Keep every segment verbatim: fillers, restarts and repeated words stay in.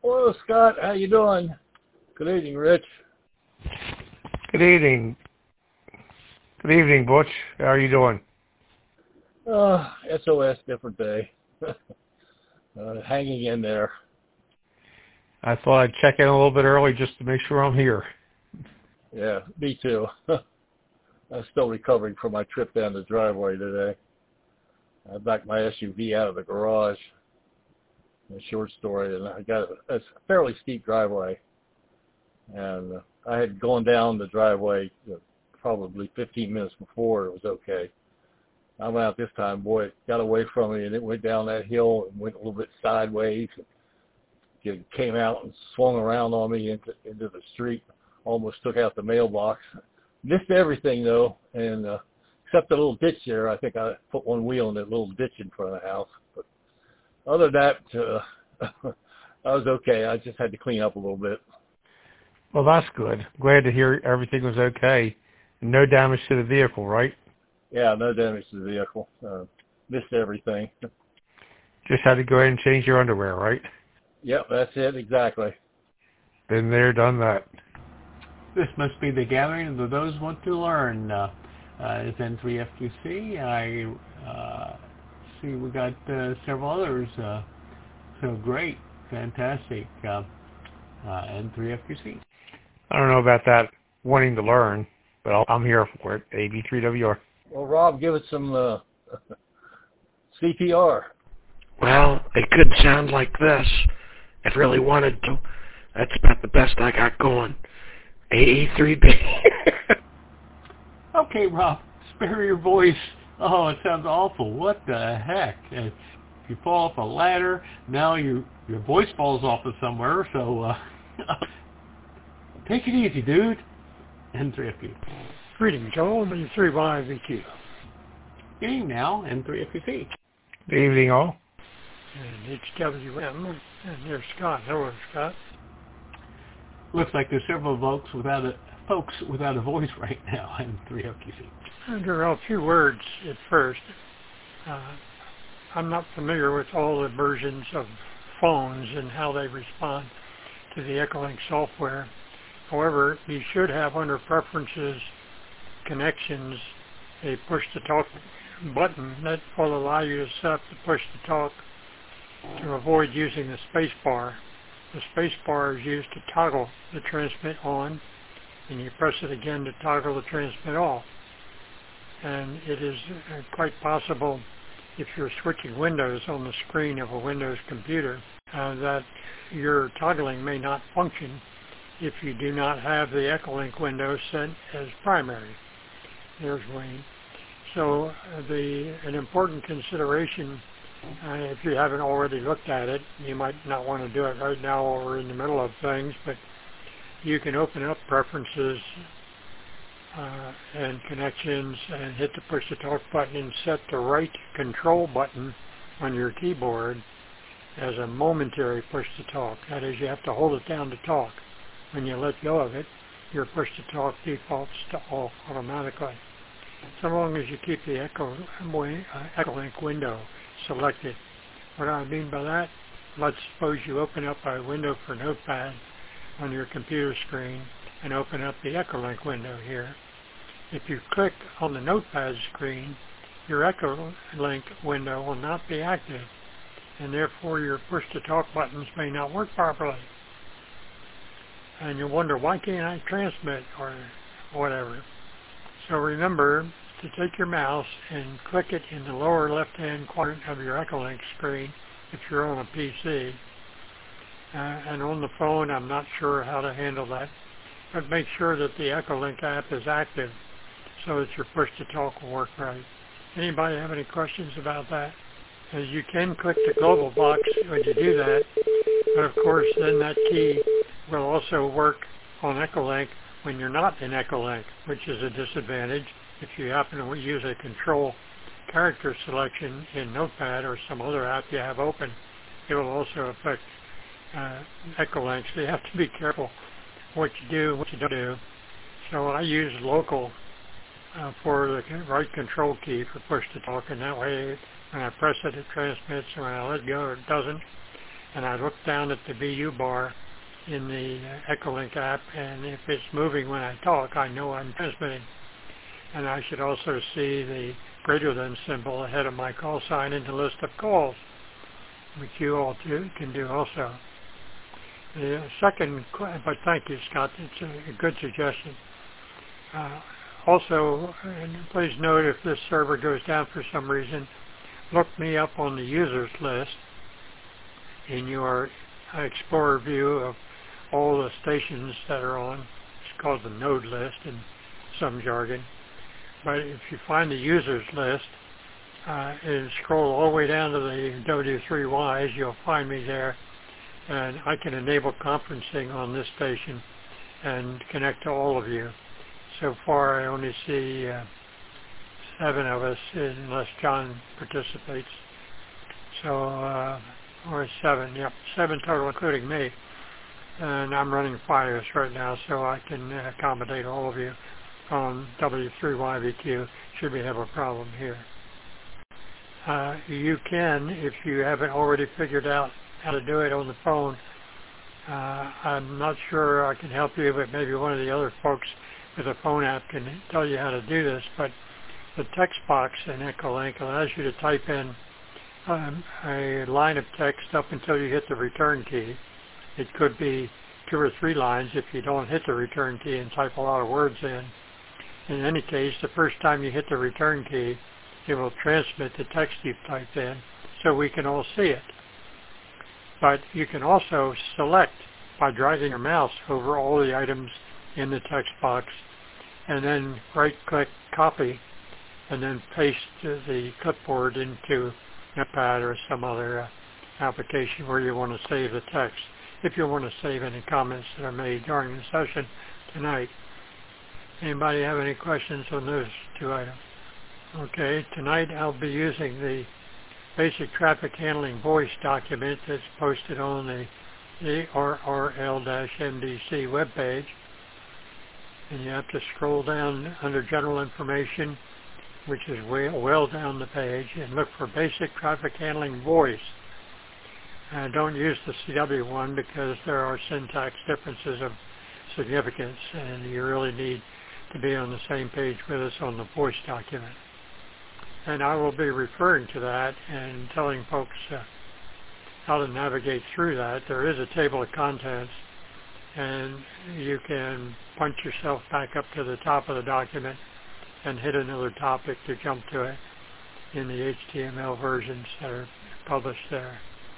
Hello, Scott. How you doing? Good evening, Rich. Good evening. Good evening, Butch. How are you doing? Uh, S O S, different day. uh, hanging in there. I thought I'd check in a little bit early just to make sure I'm here. Yeah, me too. I'm still recovering from my trip down the driveway today. I backed my S U V out of the garage. A short story, and I got a, a fairly steep driveway. And uh, I had gone down the driveway uh, probably fifteen minutes before it was okay. I went out this time, boy, it got away from me, and it went down that hill and went a little bit sideways. It came out and swung around on me into, into the street, almost took out the mailbox. Missed everything, though, and uh, except the little ditch there. I think I put one wheel in that little ditch in front of the house. But other than that, uh, I was okay. I just had to clean up a little bit. Well, that's good. Glad to hear everything was okay. No damage to the vehicle, right? Yeah, no damage to the vehicle. Uh, missed everything. Just had to go ahead and change your underwear, right? Yep, that's it, exactly. Been there, done that. This must be the gathering of those who want to learn. Uh, uh, it's N three F Q C. I uh, see we got uh, several others. Uh, so great, fantastic. Uh, uh, N three F Q C. I don't know about that wanting to learn, but I'll, I'm here for it. A B three W R. Well, Rob, give it some uh, C P R. Well, it could sound like this. If really wanted to. That's about the best I got going. A E three B. Okay, Rob, spare your voice. Oh, it sounds awful. What the heck? If you fall off a ladder, now you, your voice falls off of somewhere, so uh, take it easy, dude. N three F Q. Greetings, all. B three Y V Q. Good evening now, N three F Q C. Good evening, all. And H W M. And here's Scott. Hello, Scott. Looks like there's several folks without a folks without a voice right now in three F Q C. Under a few words at first. Uh, I'm not familiar with all the versions of phones and how they respond to the Echolink software. However, you should have under Preferences, Connections, a push-to-talk button that will allow you to set up the push-to-talk to avoid using the space bar. The space bar is used to toggle the transmit on, and you press it again to toggle the transmit off. And it is quite possible, if you're switching windows on the screen of a Windows computer, uh, that your toggling may not function if you do not have the Echolink window set as primary. There's Wayne. So uh, the an important consideration, uh, if you haven't already looked at it, you might not want to do it right now while we're in the middle of things, but you can open up Preferences uh, and Connections and hit the push-to-talk button and set the right control button on your keyboard as a momentary push-to-talk. That is, you have to hold it down to talk. When you let go of it, your push-to-talk defaults to off automatically, so long as you keep the Echo, uh, Echolink window selected. What do I mean by that? Let's suppose you open up a window for Notepad on your computer screen and open up the Echolink window here. If you click on the Notepad screen, your Echolink window will not be active, and therefore your push-to-talk buttons may not work properly. And you'll wonder, why can't I transmit or whatever? So remember to take your mouse and click it in the lower left-hand quadrant of your Echolink screen if you're on a P C. Uh, and on the phone, I'm not sure how to handle that. But make sure that the Echolink app is active so that your push-to-talk will work right. Anybody have any questions about that? As you can click the global box when you do that, but of course then that key will also work on Echolink when you're not in Echolink, which is a disadvantage. If you happen to use a control character selection in Notepad or some other app you have open, it will also affect uh, Echolink, so you have to be careful what you do, what you don't do. So I use local uh, for the right control key for push to talk, and that way when I press it, it transmits, and when I let go, it doesn't. and I look down at the V U bar in the Echolink app, and if it's moving when I talk, I know I'm transmitting. And I should also see the greater than symbol ahead of my call sign in the list of calls, which you all too can do also. The second, but thank you, Scott. It's a good suggestion. Uh, also, and please note if this server goes down for some reason, look me up on the users list in your Explorer view of all the stations that are on. It's called the node list in some jargon. But if you find the users list uh, and scroll all the way down to the W three Ys, you'll find me there. And I can enable conferencing on this station and connect to all of you. So far I only see uh, seven of us unless John participates. So, uh, or seven, yep, seven total including me. And I'm running Fios right now, so I can accommodate all of you on W three Y V Q should we have a problem here. Uh, you can, if you haven't already figured out how to do it on the phone, uh, I'm not sure I can help you, but maybe one of the other folks with a phone app can tell you how to do this. But the text box in Echolink allows you to type in um, a line of text up until you hit the return key. It could be two or three lines if you don't hit the return key and type a lot of words in. In any case, the first time you hit the return key, it will transmit the text you've typed in so we can all see it. But you can also select by dragging your mouse over all the items in the text box and then right-click copy and then paste the clipboard into Notepad or some other uh, application where you want to save the text, if you want to save any comments that are made during the session tonight. Anybody have any questions on those two items? Okay, tonight I'll be using the basic traffic handling voice document that's posted on the, the R R L M D C webpage. And you have to scroll down under general information, which is way, well down the page, and look for basic traffic handling voice. Uh, don't use the C W one because there are syntax differences of significance, and you really need to be on the same page with us on the voice document. And I will be referring to that and telling folks uh, how to navigate through that. There is a table of contents, and you can punch yourself back up to the top of the document and hit another topic to jump to it in the H T M L versions that are published there.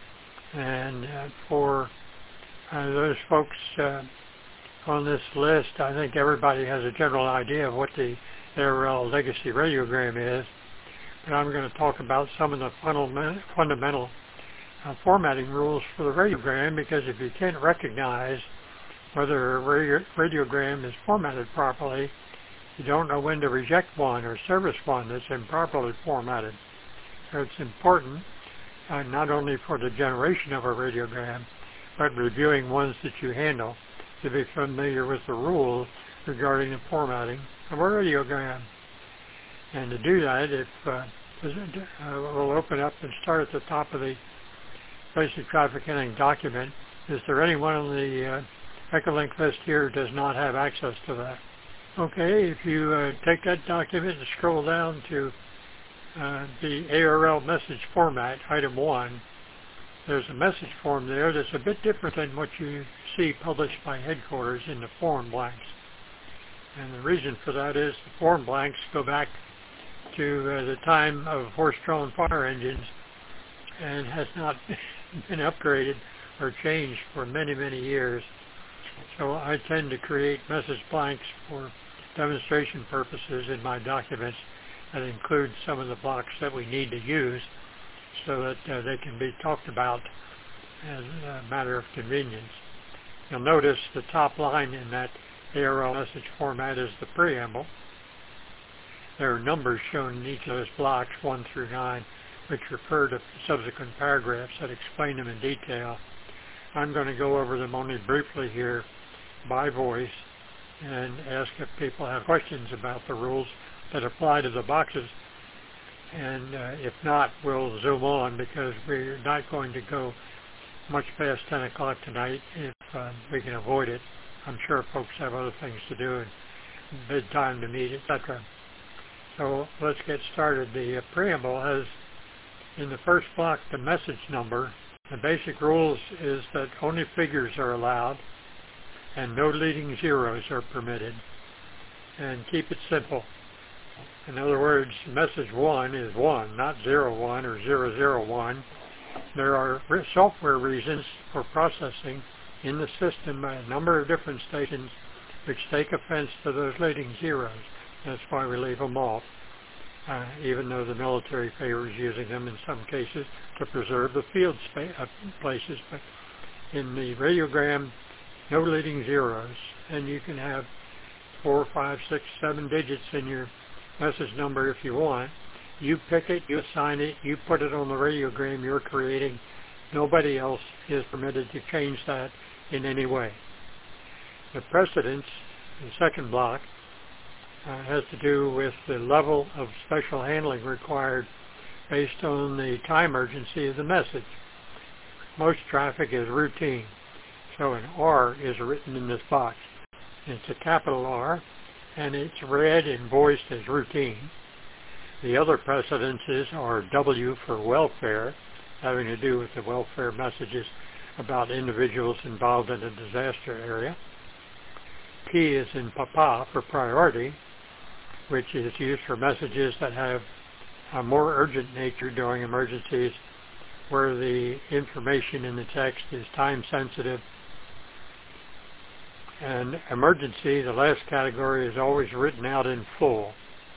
And uh, for uh, those folks uh, on this list, I think everybody has a general idea of what the A R L legacy radiogram is. But I'm going to talk about some of the fundamental uh, formatting rules for the radiogram, because if you can't recognize whether a radio radiogram is formatted properly, you don't know when to reject one or service one that's improperly formatted. So it's important uh, not only for the generation of a radiogram, but reviewing ones that you handle to be familiar with the rules regarding the formatting of a radiogram. And to do that, if uh, uh, we'll open up and start at the top of the basic traffic handling document. Is there anyone on the uh, Echolink list here who does not have access to that? Okay, if you uh, take that document and scroll down to uh, the A R L message format, item one, there's a message form there that's a bit different than what you see published by headquarters in the form blanks. And the reason for that is the form blanks go back to uh, the time of horse-drawn fire engines and has not been upgraded or changed for many, many years. So I tend to create message blanks for demonstration purposes in my documents that include some of the blocks that we need to use so that uh, they can be talked about as a matter of convenience. You'll notice the top line in that A R L message format is the preamble. There are numbers shown in each of those blocks, one through nine, which refer to subsequent paragraphs that explain them in detail. I'm going to go over them only briefly here by voice and ask if people have questions about the rules that apply to the boxes. And uh, if not, we'll zoom on because we're not going to go much past ten o'clock tonight if uh, we can avoid it. I'm sure folks have other things to do and bedtime to meet, et cetera. So let's get started. The uh, preamble has in the first block the message number. The basic rules is that only figures are allowed and no leading zeros are permitted. And keep it simple. In other words, message one is one, not zero one or zero zero one. There are re- software reasons for processing in the system by a number of different stations which take offense to those leading zeros. That's why we leave them off, uh, even though the military favors using them in some cases to preserve the field spa- uh, places. But in the radiogram, no leading zeros, and you can have four, five, six, seven digits in your message number if you want. You pick it, you assign it, you put it on the radiogram you're creating. Nobody else is permitted to change that in any way. The precedence, the second block, uh, has to do with the level of special handling required based on the time urgency of the message. Most traffic is routine, so an R is written in this box. It's a capital R, and it's read and voiced as routine. The other precedences are W for welfare, having to do with the welfare messages about individuals involved in a disaster area. P is in Papa for priority, which is used for messages that have a more urgent nature during emergencies where the information in the text is time sensitive. And emergency, the last category, is always written out in full.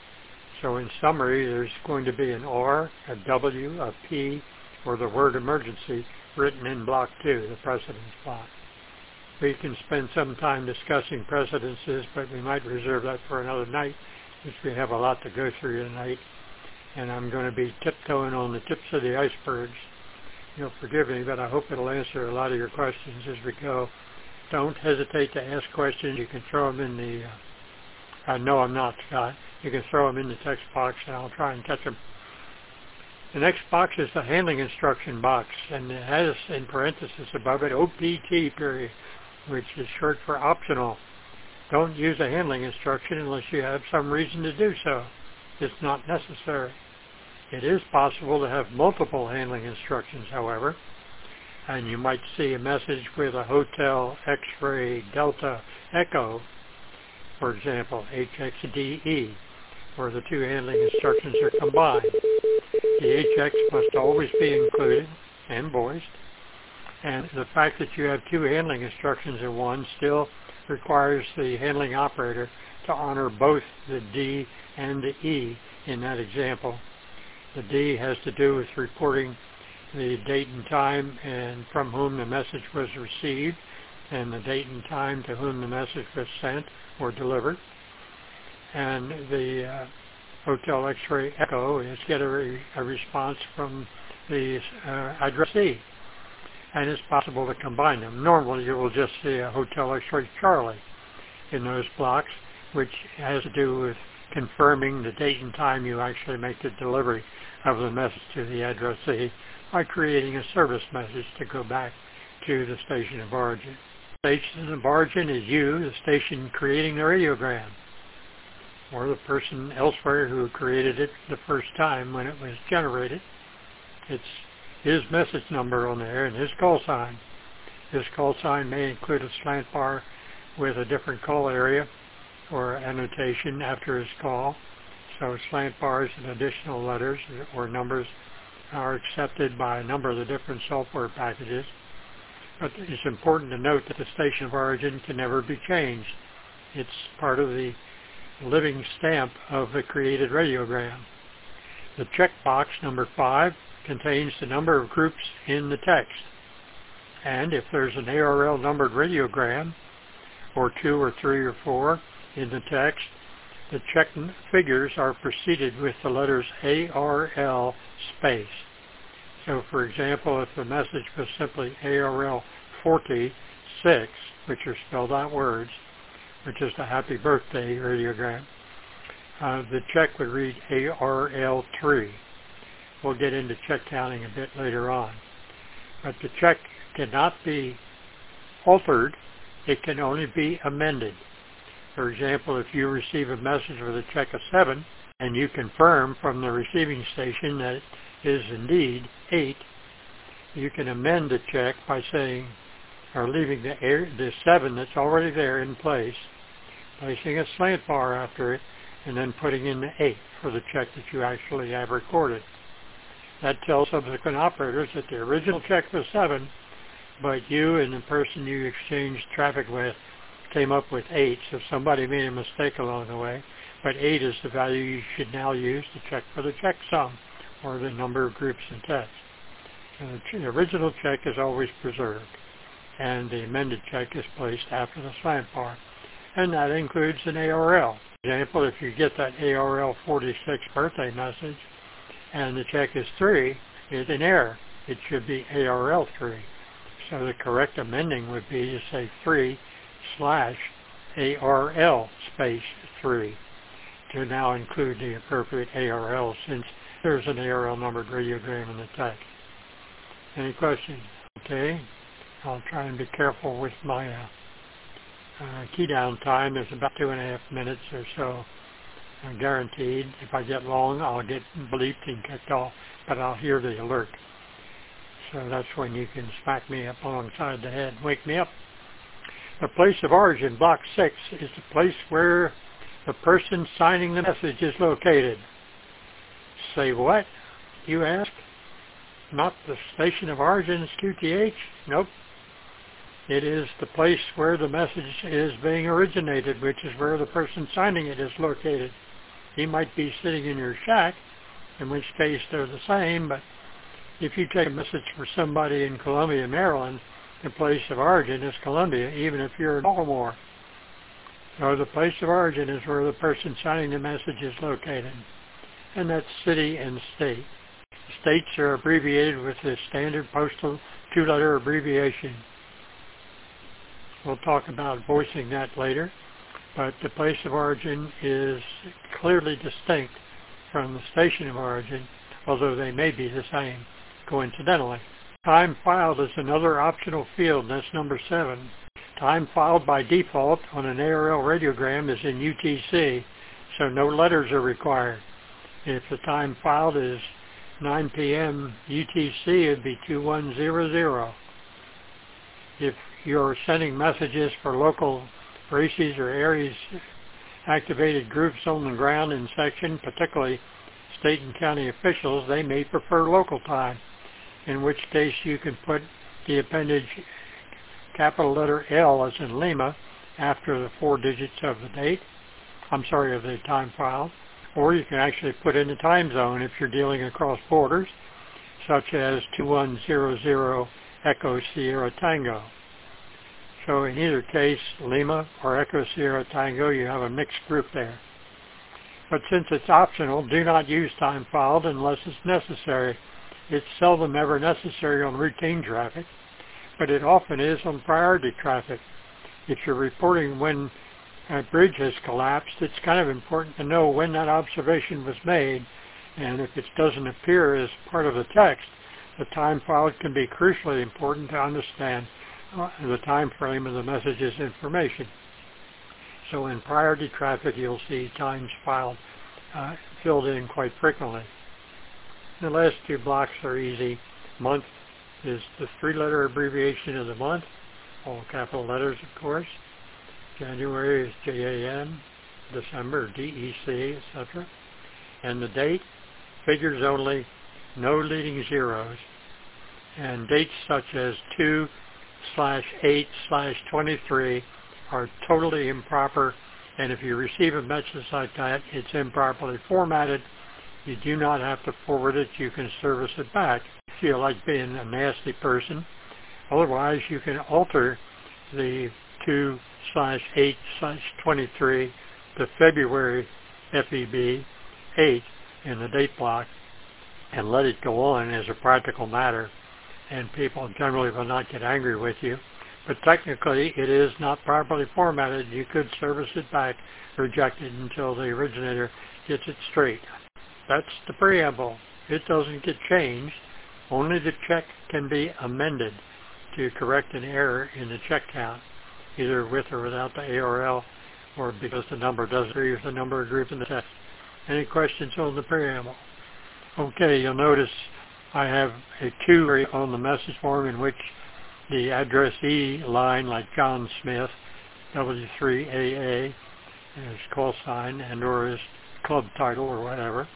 So in summary, there's going to be an R, a W, a P, or the word emergency written in block two, the precedence block. We can spend some time discussing precedences, but we might reserve that for another night, since we have a lot to go through tonight. And I'm going to be tiptoeing on the tips of the icebergs. You'll forgive me, but I hope it'll answer a lot of your questions as we go. Don't hesitate to ask questions. You can throw them in the, uh, I know I'm not, Scott. You can throw them in the text box and I'll try and catch them. The next box is the handling instruction box, and it has in parentheses above it O P T period, which is short for optional. Don't use a handling instruction unless you have some reason to do so. It's not necessary. It is possible to have multiple handling instructions, however, and you might see a message with a hotel, X-ray, Delta, Echo, for example, H X D E, where the two handling instructions are combined. The H X must always be included and voiced, and the fact that you have two handling instructions in one still requires the handling operator to honor both the D and the E in that example. The D has to do with reporting the date and time and from whom the message was received, and the date and time to whom the message was sent or delivered. And the uh, Hotel X-ray Echo is get a, re- a response from the uh, addressee. And it's possible to combine them. Normally you will just see a Hotel X-ray Charlie in those blocks, which has to do with confirming the date and time you actually make the delivery of the message to the addressee by creating a service message to go back to the station of origin. Station of origin is you, the station creating the radiogram, or the person elsewhere who created it the first time when it was generated. It's his message number on there and his call sign. This call sign may include a slant bar with a different call area or annotation after his call. So slant bars and additional letters or numbers are accepted by a number of the different software packages. But it's important to note that the station of origin can never be changed. It's part of the living stamp of the created radiogram. The checkbox number five contains the number of groups in the text. And if there's an A R L numbered radiogram, or two or three or four in the text, the check figures are preceded with the letters A R L space. So for example, if the message was simply A R L forty-six, which are spelled out words, which is the happy birthday radiogram, uh, the check would read A R L three. We'll get into check counting a bit later on. But the check cannot be altered. It can only be amended. For example, if you receive a message with a check of seven and you confirm from the receiving station that it is indeed eight, you can amend the check by saying, or leaving the, air, the seven that's already there in place, placing a slant bar after it, and then putting in the eight for the check that you actually have recorded. That tells subsequent operators that the original check was seven, but you and the person you exchanged traffic with came up with eight, so somebody made a mistake along the way. But eight is the value you should now use to check for the checksum, or the number of groups in text. And the original check is always preserved, and the amended check is placed after the slant bar. And that includes an A R L. For example, if you get that A R L forty-six birthday message, and the check is three, it's an error. It should be A R L three. So the correct amending would be to say three slash A R L space three to now include the appropriate A R L, since there's an A R L numbered radiogram in the text. Any questions? Okay. I'll try and be careful with my uh, uh, key down time. There's about two and a half minutes or so uh, guaranteed. If I get long, I'll get bleeped and kicked off, but I'll hear the alert. So that's when you can smack me up alongside the head, wake me up. The place of origin, block six, is the place where the person signing the message is located. Say what, you ask? Not the station of origin is Q T H? Nope. It is the place where the message is being originated, which is where the person signing it is located. He might be sitting in your shack, in which case they're the same, but if you take a message for somebody in Columbia, Maryland, the place of origin is Columbia, even if you're in Baltimore. So the place of origin is where the person signing the message is located, and that's city and state. States are abbreviated with the standard postal two-letter abbreviation. We'll talk about voicing that later, but the place of origin is clearly distinct from the station of origin, although they may be the same, coincidentally. Time filed is another optional field, and that's number seven. Time filed by default on an A R L radiogram is in U T C, so no letters are required. If the time filed is nine p m U T C, it would be two one zero zero. If you're sending messages for local races or areas activated groups on the ground in section, particularly state and county officials, they may prefer local time, in which case you can put the appendage capital letter L as in Lima after the four digits of the date, I'm sorry, of the time file, or you can actually put in the time zone if you're dealing across borders, such as two one zero zero Echo Sierra Tango. So in either case, Lima or Echo Sierra Tango, you have a mixed group there. But since it's optional, do not use time filed unless it's necessary. It's seldom ever necessary on routine traffic, but it often is on priority traffic. If you're reporting when a bridge has collapsed, it's kind of important to know when that observation was made, and if it doesn't appear as part of the text, the time filed can be crucially important to understand the time frame of the message's information. So in priority traffic, you'll see times filed uh, filled in quite frequently. The last two blocks are easy. Month is the three-letter abbreviation of the month, all capital letters, of course. January is J A N, December D E C, et cetera. And the date, figures only, no leading zeros. And dates such as two slash eight slash twenty-three are totally improper, and if you receive a message like that, it's improperly formatted. You do not have to forward it. You can service it back if you feel like being a nasty person. Otherwise, you can alter the two slash eight slash twenty-three to February F E B eight in the date block and let it go on as a practical matter, and people generally will not get angry with you. But technically, it is not properly formatted. You could service it back, reject it until the originator gets it straight. That's the preamble. It doesn't get changed. Only the check can be amended to correct an error in the check count, either with or without the A R L, or because the number doesn't agree with the number group in the text. Any questions on the preamble? Okay, you'll notice I have a two on the message form in which the addressee line, like John Smith, W three A A, is call sign and or his club title or whatever.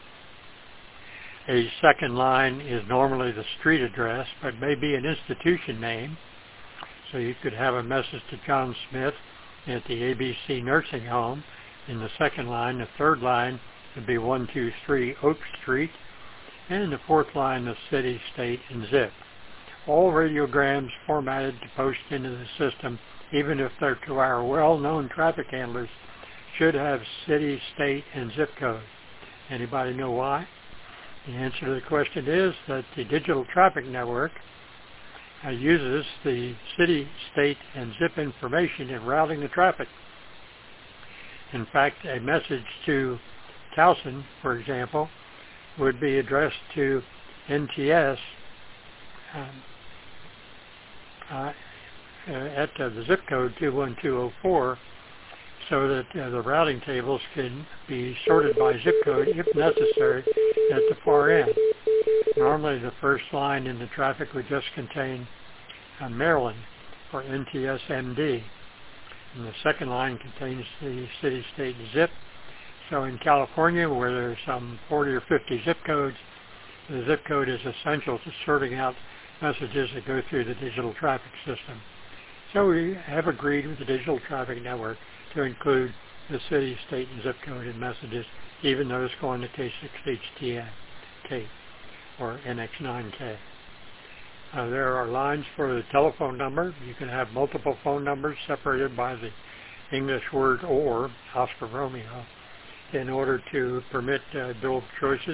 A second line is normally the street address, but may be an institution name. So you could have a message to John Smith at the A B C Nursing Home in the second line. The third line would be one two three Oak Street. And the fourth line, the city, state, and zip. All radiograms formatted to post into the system, even if they're to our well-known traffic handlers, should have city, state, and zip code. Anybody know why? The answer to the question is that the digital traffic network uh, uses the city, state, and zip information in routing the traffic. In fact, a message to Towson, for example, would be addressed to N T S um, uh, at uh, the zip code two one two zero four, so that uh, the routing tables can be sorted by zip code if necessary at the far end. Normally the first line in the traffic would just contain uh, Maryland or N T S M D, and the second line contains the city, state, and zip. So in California, where there's some forty or fifty zip codes, the zip code is essential to sorting out messages that go through the digital traffic system. So we have agreed with the Digital Traffic Network to include the city, state, and zip code in messages, even those going to K six H T N K or N X nine K. Uh, there are lines for the telephone number. You can have multiple phone numbers separated by the English word or, Oscar Romeo, in order to permit uh, dual choices.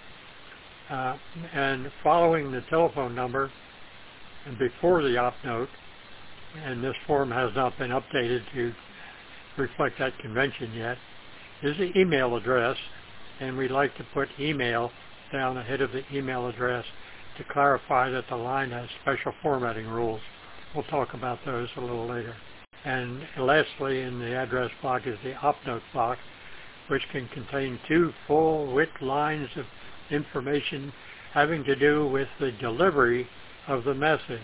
Uh, and following the telephone number and before the op note, and this form has not been updated to reflect that convention yet, is the email address, and we like to put email down ahead of the email address to clarify that the line has special formatting rules. We'll talk about those a little later. And lastly, in the address block is the op note block, which can contain two full-width lines of information having to do with the delivery of the message.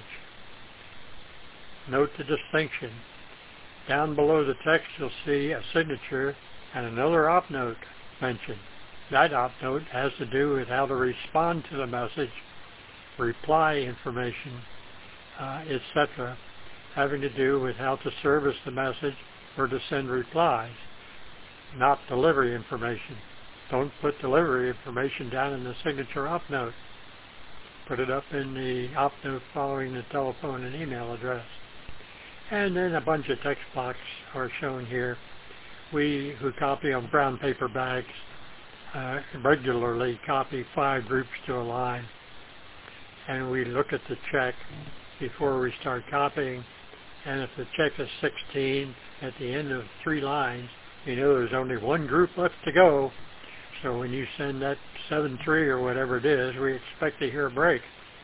Note the distinction. Down below the text you'll see a signature and another op note mentioned. That op note has to do with how to respond to the message, reply information, uh, et cetera, having to do with how to service the message or to send replies, not delivery information. Don't put delivery information down in the signature op note. Put it up in the op note following the telephone and email address. And then a bunch of text blocks are shown here. We who copy on brown paper bags uh, regularly copy five groups to a line, and we look at the check before we start copying, and if the check is sixteen at the end of three lines, you know there's only one group left to go. So when you send that seven three or whatever it is, we expect to hear a break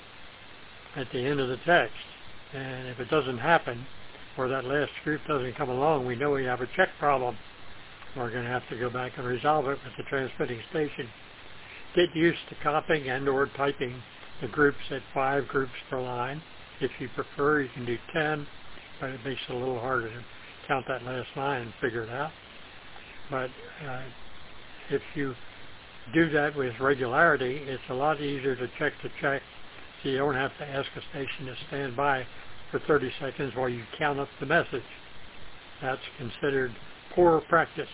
at the end of the text. And if it doesn't happen, or that last group doesn't come along, we know we have a check problem. We're going to have to go back and resolve it with the transmitting station. Get used to copying and or typing the groups at five groups per line. If you prefer, you can do ten, but it makes it a little harder to count that last line and figure it out. But uh, if you do that with regularity, it's a lot easier to check to check, so you don't have to ask a station to stand by for thirty seconds while you count up the message. That's considered poor practice.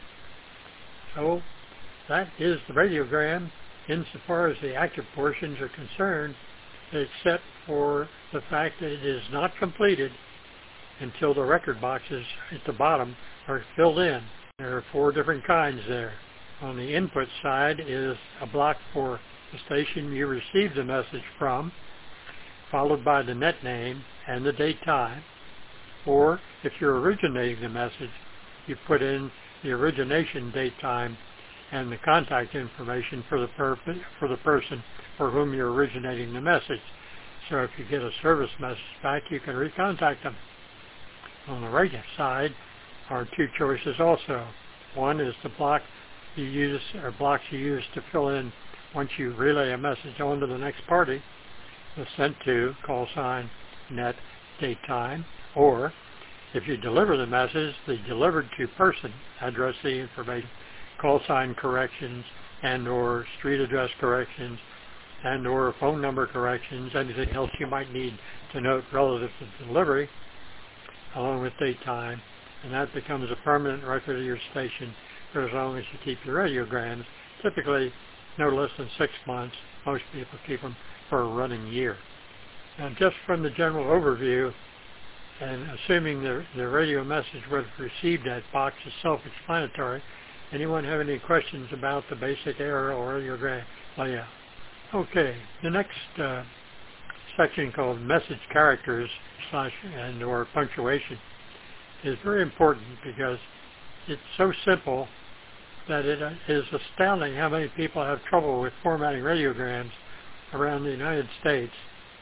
So that is the radiogram insofar as the active portions are concerned, except for the fact that it is not completed until the record boxes at the bottom are filled in. There are four different kinds there. On the input side is a block for the station you received the message from, followed by the net name and the date time. Or if you're originating the message, you put in the origination date time and the contact information for the, per- for the person for whom you're originating the message. So if you get a service message back, you can recontact them. On the right side are two choices also. One is the block you use, or blocks you use to fill in once you relay a message on to the next party, the sent to, call sign, net, date, time, or if you deliver the message, the delivered to person, address the information, call sign corrections, and or street address corrections, and or phone number corrections, anything else you might need to note relative to delivery, along with date, time, and that becomes a permanent record of your station for as long as you keep your radiograms, typically no less than six months. Most people keep them for a running year. And just from the general overview, and assuming the, the radio message was received at box is self-explanatory, anyone have any questions about the basic aerial or radiogram layout? Okay, the next uh, section called message characters slash and or punctuation is very important because it's so simple that it is astounding how many people have trouble with formatting radiograms around the United States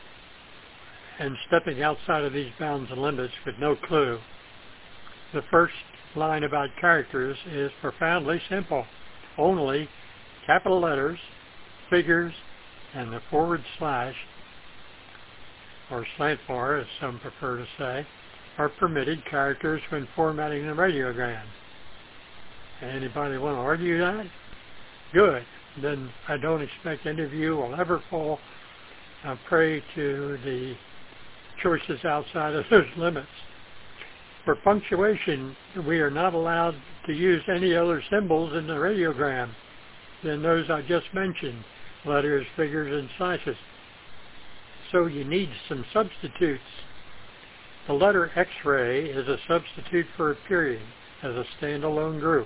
and stepping outside of these bounds and limits with no clue. The first line about characters is profoundly simple. Only capital letters, figures, and the forward slash, or slant bar as some prefer to say, are permitted characters when formatting the radiogram. Anybody want to argue that? Good. Then I don't expect any of you will ever fall uh, prey to the choices outside of those limits. For punctuation, we are not allowed to use any other symbols in the radiogram than those I just mentioned, letters, figures, and slashes. So you need some substitutes. The letter X-ray is a substitute for a period as a standalone group.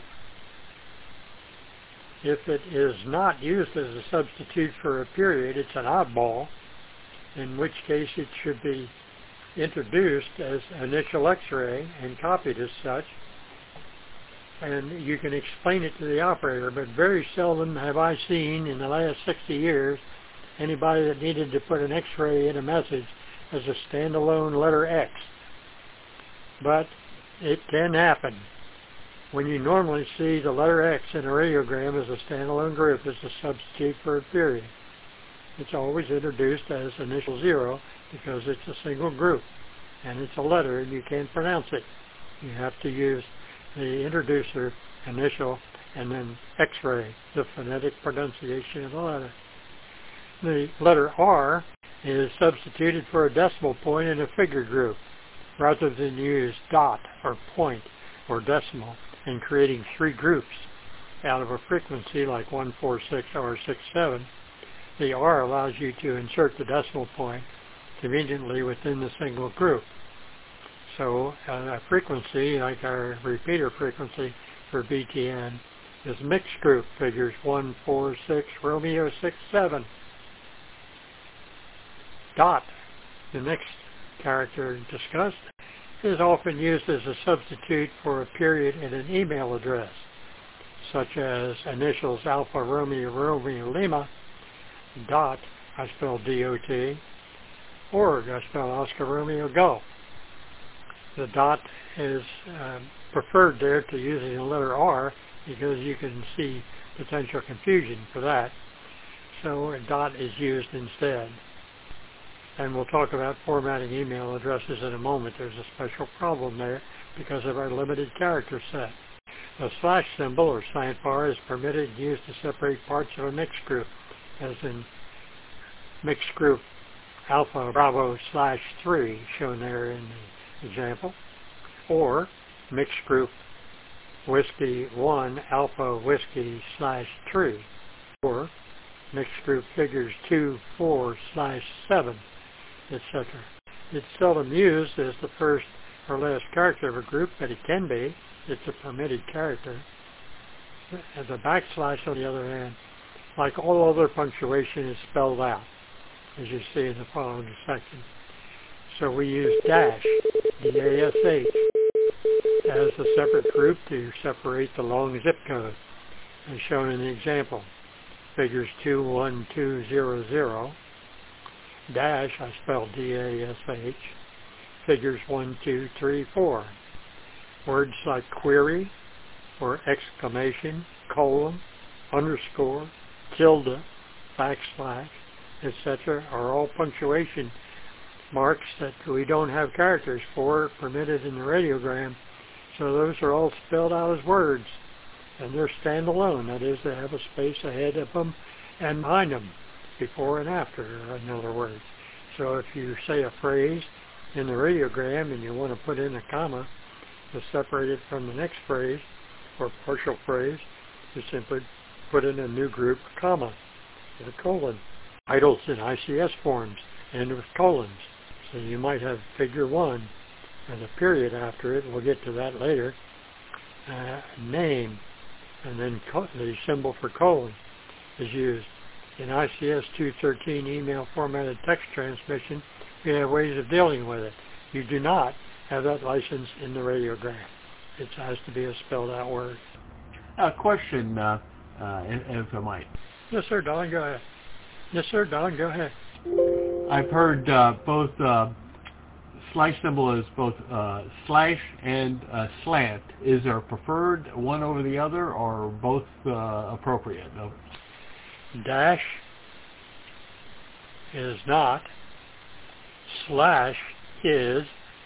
If it is not used as a substitute for a period, it's an oddball, in which case it should be introduced as initial X-ray and copied as such, and you can explain it to the operator, but very seldom have I seen in the last sixty years anybody that needed to put an X-ray in a message as a standalone letter X. But it can happen. When you normally see the letter X in a radiogram as a standalone group as a substitute for a period, it's always introduced as initial zero because it's a single group and it's a letter and you can't pronounce it. You have to use the introducer, initial, and then X-ray, the phonetic pronunciation of the letter. The letter R is substituted for a decimal point in a figure group rather than use dot or point or decimal in creating three groups out of a frequency like one four six or six seven. The R allows you to insert the decimal point conveniently within the single group. So uh, a frequency, like our repeater frequency for B T N, is mixed group figures one four six Romeo six seven. Dot, the next character discussed, is often used as a substitute for a period in an email address, such as initials Alpha Romeo Romeo Lima, dot, I spell D O T, org, I spell Oscar Romeo Golf. The dot is uh, preferred there to using the letter R because you can see potential confusion for that. So a dot is used instead. And we'll talk about formatting email addresses in a moment. There's a special problem there because of our limited character set. A slash symbol or slant bar is permitted and used to separate parts of a mixed group, as in mixed group Alpha Bravo slash three, shown there in the example, or mixed group Whiskey one Alpha Whiskey slash three, or mixed group figures two four slash seven, et cetera. It's seldom used as the first or last character of a group, but it can be. It's a permitted character. And the backslash, on the other hand, like all other punctuation, is spelled out, as you see in the following section. So we use dash, D A S H, as a separate group to separate the long zip code, as shown in the example. Figures two one two zero zero Dash, I spell D A S H, figures one, two, three, four. Words like query or exclamation, colon, underscore, tilde, backslash, et cetera are all punctuation marks that we don't have characters for permitted in the radiogram. So those are all spelled out as words, and they're standalone. That is, they have a space ahead of them and behind them, before and after, in other words. So if you say a phrase in the radiogram and you want to put in a comma to separate it from the next phrase or partial phrase, you simply put in a new group comma with a colon. Titles in I C S forms end with colons. So you might have figure one and a period after it. We'll get to that later. Uh, name, and then co- the symbol for colon is used. In I C S two thirteen email formatted text transmission, we have ways of dealing with it. You do not have that license in the radiogram. It has to be a spelled out word. A question, uh, uh, if, if I might. Yes, sir, Don, go ahead. Yes, sir, Don, go ahead. I've heard uh, both uh, slash symbol is both uh, slash and uh, slant. Is there a preferred one over the other, or both uh, appropriate? No. Dash is not, slash is,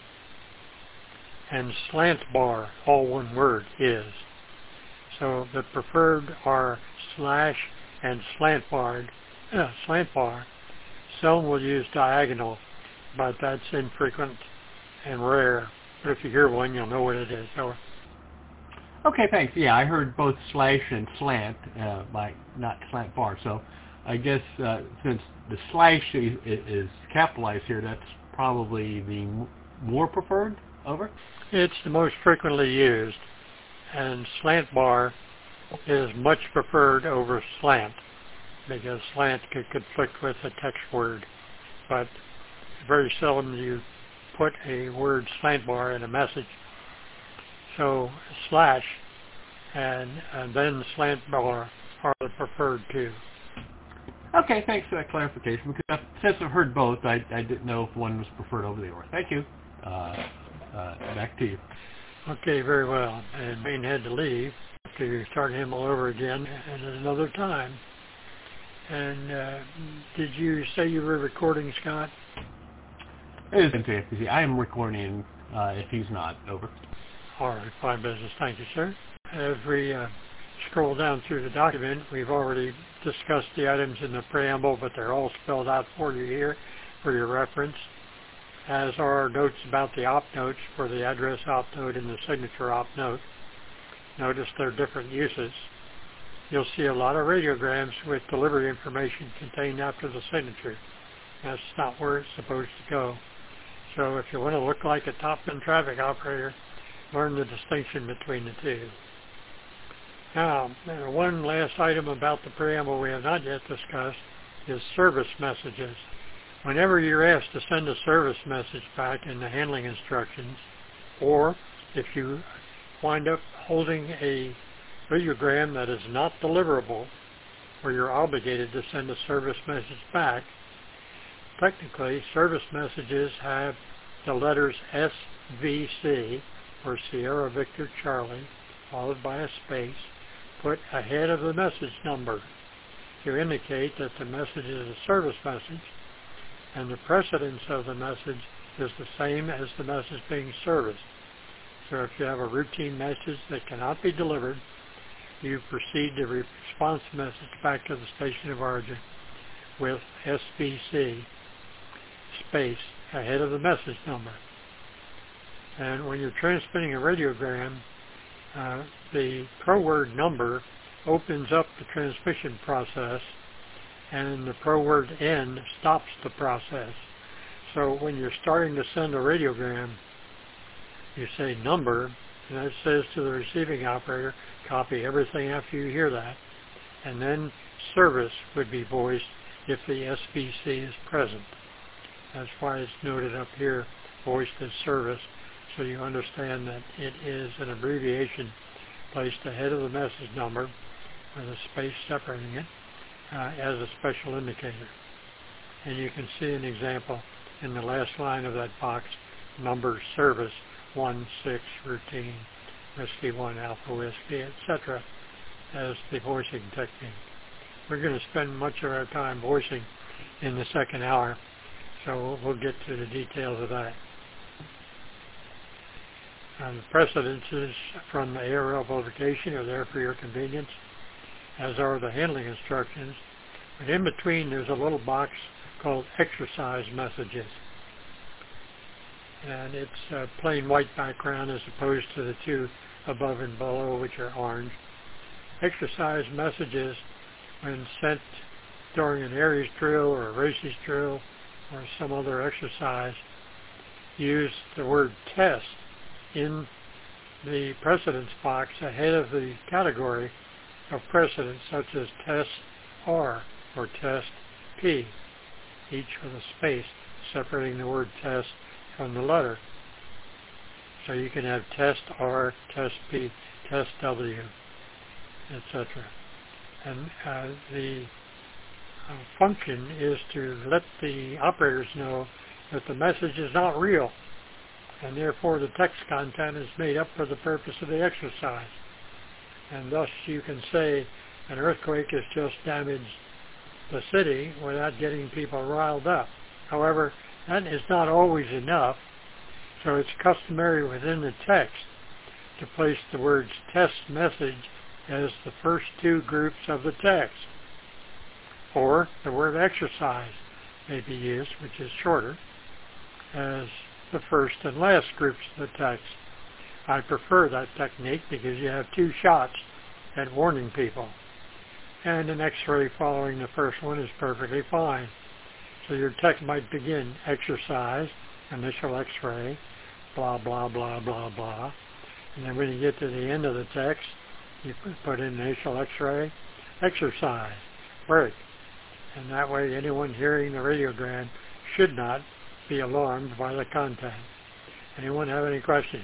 and slant bar, all one word, is. So the preferred are slash and slant bar. Uh, slant bar. Some will use diagonal, but that's infrequent and rare. But if you hear one, you'll know what it is. So, okay, thanks. Yeah, I heard both slash and slant, uh, by not slant bar. So I guess uh, since the slash is, is capitalized here, that's probably the m- more preferred. Over. It's the most frequently used, and slant bar is much preferred over slant, because slant could conflict with a text word, but very seldom you put a word slant bar in a message. So slash and, and then slant bar are the preferred two. Okay, thanks for that clarification, because since I've heard both, I, I didn't know if one was preferred over the other. Thank you. Uh, uh, back to you. Okay, very well. And Wayne had to leave to start him all over again at another time. And uh, did you say you were recording, Scott? It is interesting. I am recording uh, if he's not. Over. All right, fine business. Thank you, sir. As we uh, scroll down through the document, we've already discussed the items in the preamble, but they're all spelled out for you here for your reference, as are notes about the op notes for the address op node and the signature op note. Notice their different uses. You'll see a lot of radiograms with delivery information contained after the signature. That's not where it's supposed to go. So if you want to look like a top-end traffic operator, learn the distinction between the two. Now, one last item about the preamble we have not yet discussed is service messages. Whenever you're asked to send a service message back in the handling instructions, or if you wind up holding a radiogram that is not deliverable, where you're obligated to send a service message back, technically service messages have the letters S V C, or Sierra Victor Charlie, followed by a space, put ahead of the message number to indicate that the message is a service message, and the precedence of the message is the same as the message being serviced. So if you have a routine message that cannot be delivered, you proceed the response message back to the station of origin with S V C space ahead of the message number. And when you're transmitting a radiogram, uh, the pro word number opens up the transmission process, and the pro word end stops the process. So when you're starting to send a radiogram, you say number, and that says to the receiving operator, copy everything after you hear that, and then service would be voiced if the S V C is present. That's why it's noted up here, voiced as service, so you understand that it is an abbreviation placed ahead of the message number with a space separating it uh, as a special indicator. and you can see an example in the last line of that box, number service one six routine, whiskey one alpha whiskey, et cetera, as the voicing technique. We're going to spend much of our time voicing in the second hour, so we'll get to the details of that. And the precedences from the A R L publication are there for your convenience, as are the handling instructions. But in between, there's a little box called exercise messages. And it's a plain white background as opposed to the two above and below, which are orange. Exercise messages, when sent during an Aries drill or a races drill or some other exercise, use the word test in the precedence box ahead of the category of precedence, such as test R or test P, each with a space separating the word test from the letter. So you can have test R, test P, test W, et cetera. And uh, the uh, function is to let the operators know that the message is not real, and therefore the text content is made up for the purpose of the exercise. And thus you can say an earthquake has just damaged the city without getting people riled up. However, that is not always enough, so it's customary within the text to place the words test message as the first two groups of the text. Or the word exercise may be used, which is shorter, as the first and last groups of the text. I prefer that technique because you have two shots at warning people. And an X-ray following the first one is perfectly fine. So your text might begin exercise, initial X-ray, blah, blah, blah, blah, blah. And then when you get to the end of the text, you put in initial X-ray, exercise, break. And that way anyone hearing the radiogram should not be alarmed by the content. Anyone have any questions?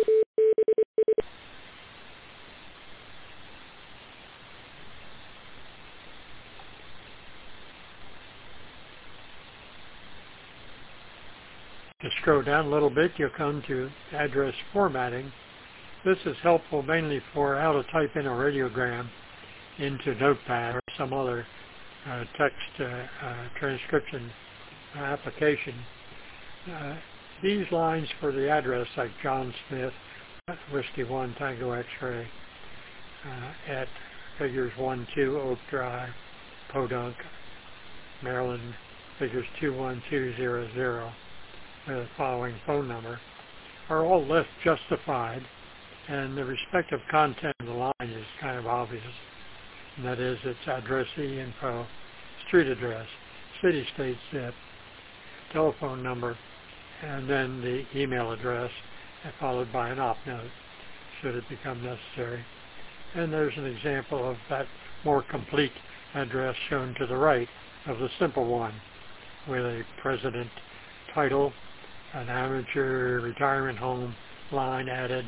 To scroll down a little bit, you'll come to address formatting. This is helpful mainly for how to type in a radiogram into Notepad or some other uh, text uh, uh, transcription application. Uh, these lines for the address, like John Smith, Whiskey one Tango X-ray, uh, at figures one two Oak Drive, Podunk, Maryland, figures two one two zero zero, with the following phone number, are all left justified, and the respective content of the line is kind of obvious. And that is its addressee info, street address, city, state, zip, telephone number, and then the email address, followed by an op note, should it become necessary. And there's an example of that more complete address shown to the right of the simple one, with a president title, an amateur retirement home line added,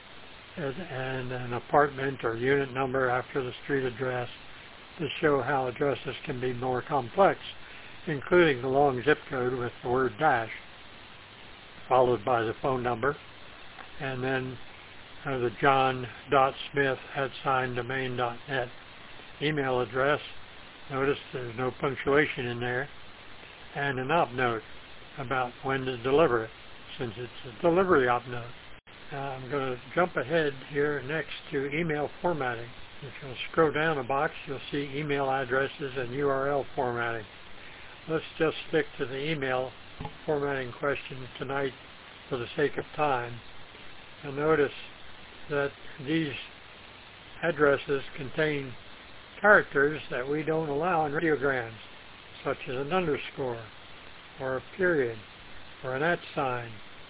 and an apartment or unit number after the street address to show how addresses can be more complex, including the long zip code with the word dash, followed by the phone number, and then uh, the john.smith at sign domain dot net email address. Notice there's no punctuation in there, and an op note about when to deliver it, since it's a delivery op note. Uh, I'm going to jump ahead here next to email formatting. If you'll scroll down a box, you'll see email addresses and U R L formatting. Let's just stick to the email formatting question tonight for the sake of time. You'll notice that these addresses contain characters that we don't allow in radiograms, such as an underscore, or a period, or an at sign,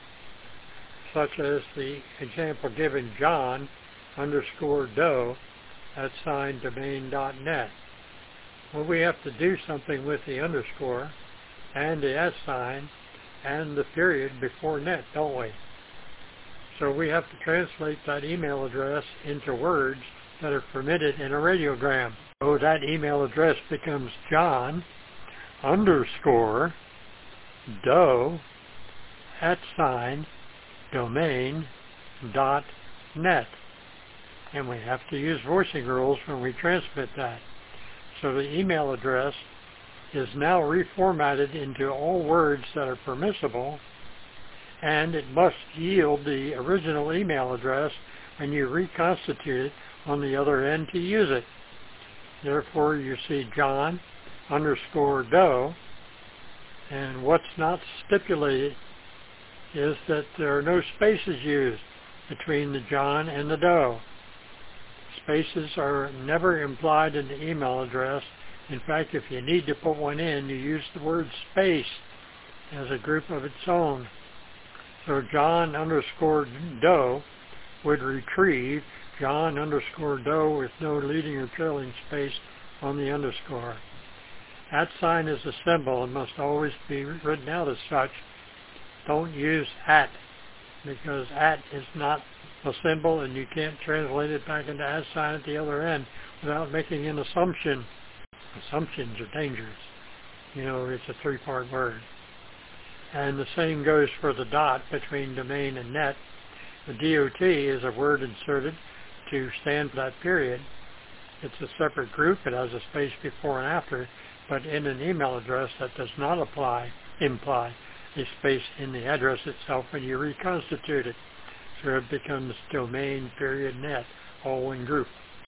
such as the example given, John underscore Doe at sign domain dot net. Well, we have to do something with the underscore and the at sign and the period before net, don't we? So we have to translate that email address into words that are permitted in a radiogram. So that email address becomes John underscore doe at sign domain dot net. And we have to use voicing rules when we transmit that. So the email address is now reformatted into all words that are permissible, and it must yield the original email address when you reconstitute it on the other end to use it. Therefore, you see John underscore Doe, and what's not stipulated is that there are no spaces used between the John and the Doe. Spaces are never implied in the email address. In fact, if you need to put one in, you use the word space as a group of its own. So John underscore Doe would retrieve John underscore Doe with no leading or trailing space on the underscore. At sign is a symbol and must always be written out as such. Don't use at, because at is not a symbol and you can't translate it back into at sign at the other end without making an assumption. Assumptions are dangerous. You know, it's a three-part word. And the same goes for the dot between domain and net. The D O T is a word inserted to stand for that period. It's a separate group. It has a space before and after, but in an email address that does not apply, imply a space in the address itself when you reconstitute it. So it becomes domain period net, all one group.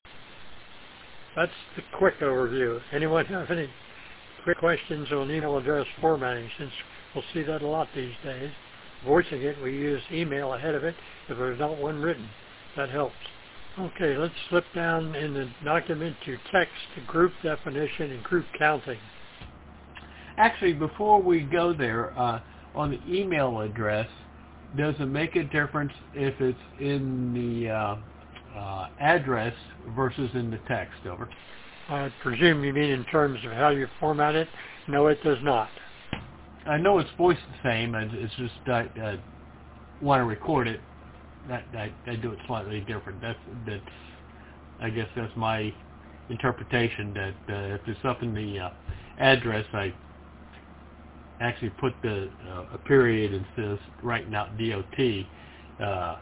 That's the quick overview. Anyone have any quick questions on email address formatting, since we'll see that a lot these days? Voicing it, we use email ahead of it if there's not one written. That helps. Okay, let's slip down in the document to text, group definition, and group counting. Actually, before we go there, uh, on the email address, does it make a difference if it's in the uh, uh, address versus in the text? Over. I presume you mean in terms of how you format it? No, it does not. I know it's voiced the same. It's just I uh, want to record it. That I, I do it slightly different. That's that's. I guess that's my interpretation. That uh, if there's up in the uh, address, I actually put the uh, a period instead of writing out D O T. Uh, uh,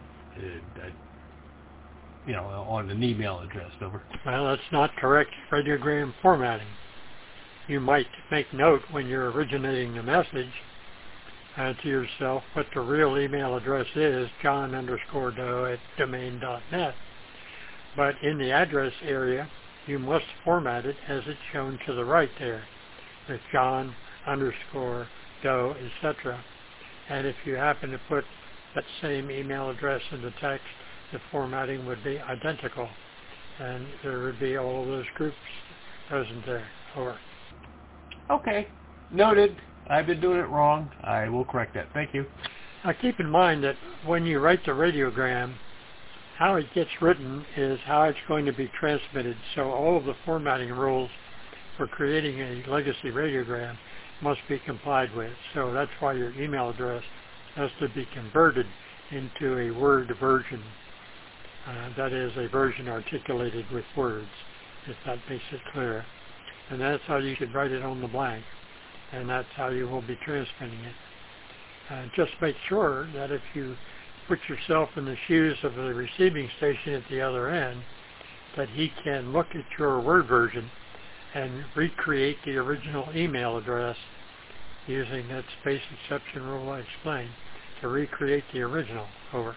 you know, on an email address. Over. Well, that's not correct radiogram formatting. You might make note when you're originating the message uh, to yourself what the real email address is, John underscore Doe at domain dot net. But in the address area, you must format it as it's shown to the right there, with John underscore Doe, et cetera. And if you happen to put that same email address in the text, the formatting would be identical, and there would be all of those groups present there. Over. Okay, noted. I've been doing it wrong. I will correct that. Thank you. Now keep in mind that when you write the radiogram, how it gets written is how it's going to be transmitted. So all of the formatting rules for creating a legacy radiogram must be complied with. So that's why your email address has to be converted into a Word version. Uh, that is a version articulated with words, if that makes it clear. And that's how you should write it on the blank. And that's how you will be transmitting it. Uh, just make sure that if you put yourself in the shoes of the receiving station at the other end, that he can look at your Word version and recreate the original email address using that space exception rule I explained to recreate the original. Over.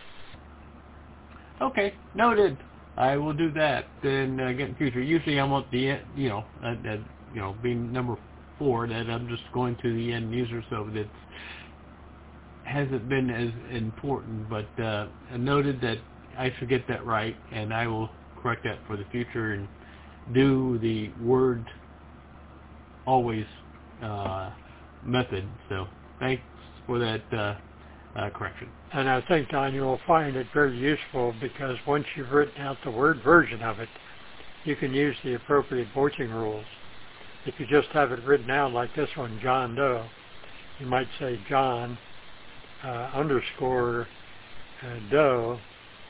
Okay, noted. I will do that. Then uh, get in future. Usually I'm at the end, you know, at, at, you know, being number four, that I'm just going to the end user, so that hasn't been as important. But uh, I noted that I should get that right, and I will correct that for the future and do the word always uh, method. So thanks for that uh, uh, correction. And I think, Don, you will find it very useful, because once you've written out the Word version of it, you can use the appropriate voicing rules. If you just have it written out like this one, John Doe, you might say John uh, underscore uh, Doe,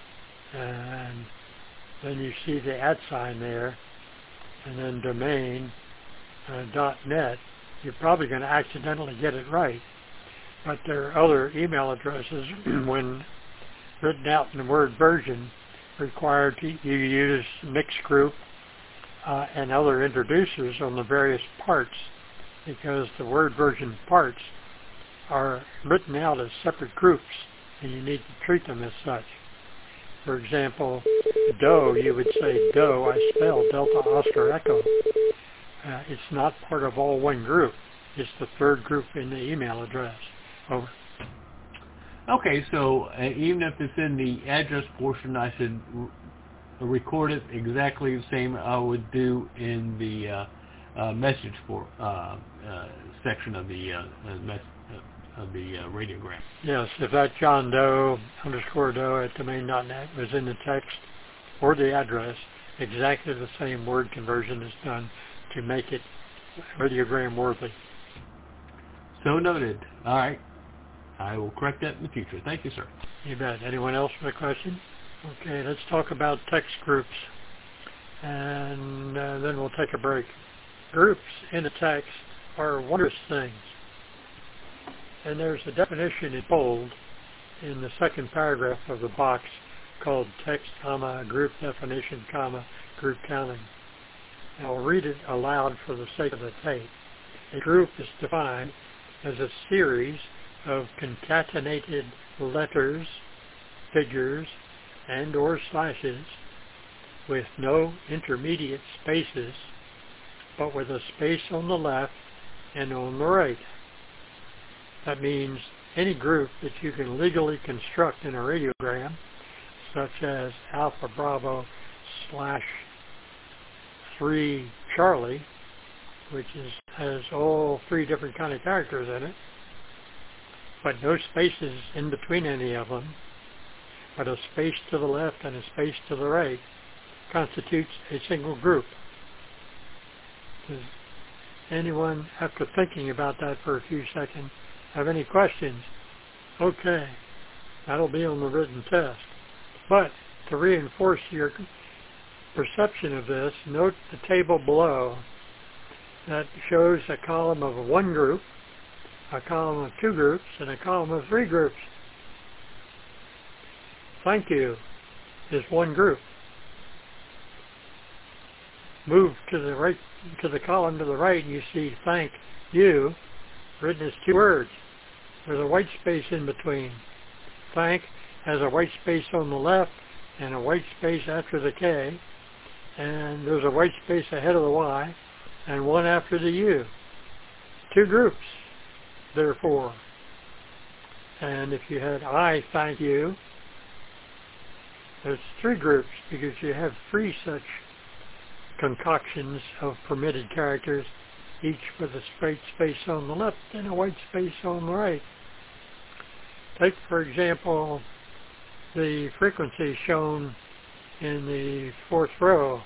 and then you see the at sign there, and then domain uh, dot net, you're probably going to accidentally get it right. But there are other email addresses when written out in the Word version required to you use mixed group uh, and other introducers on the various parts, because the Word version parts are written out as separate groups and you need to treat them as such. For example, doe, you would say doe, I spell Delta Oscar Echo. Uh, it's not part of all one group. It's the third group in the email address. Over. Okay, so uh, even if it's in the address portion, I should r- record it exactly the same I would do in the uh, uh, message for uh, uh, section of the uh, uh, mes- uh, of the uh, radiogram. Yes, if that John Doe underscore Doe at domain dot net was in the text or the address, exactly the same word conversion is done to make it radiogram worthy. So noted. All right. I will correct that in the future. Thank you, sir. You bet. Anyone else with a question? Okay, let's talk about text groups, and uh, then we'll take a break. Groups in a text are wondrous things, and there's a definition in bold in the second paragraph of the box called text, comma, group definition, comma, group counting. I'll read it aloud for the sake of the tape. A group is defined as a series of concatenated letters, figures, and or slashes with no intermediate spaces, but with a space on the left and on the right. That means any group that you can legally construct in a radiogram, such as Alpha Bravo slash three Charlie, which is, has all three different kind of characters in it, but no spaces in between any of them, but a space to the left and a space to the right, constitutes a single group. Does anyone, after thinking about that for a few seconds, have any questions? Okay, that'll be on the written test. But to reinforce your perception of this, note the table below that shows a column of one group, a column of two groups, and a column of three groups. Thank you is one group. Move to the right, to the column to the right, and you see thank you written as two words. There's a white space in between. Thank has a white space on the left and a white space after the K, and there's a white space ahead of the Y and one after the U. Two groups, therefore. And if you had I thank you, there's three groups because you have three such concoctions of permitted characters, each with a straight space on the left and a white space on the right. Take, for example, the frequency shown in the fourth row.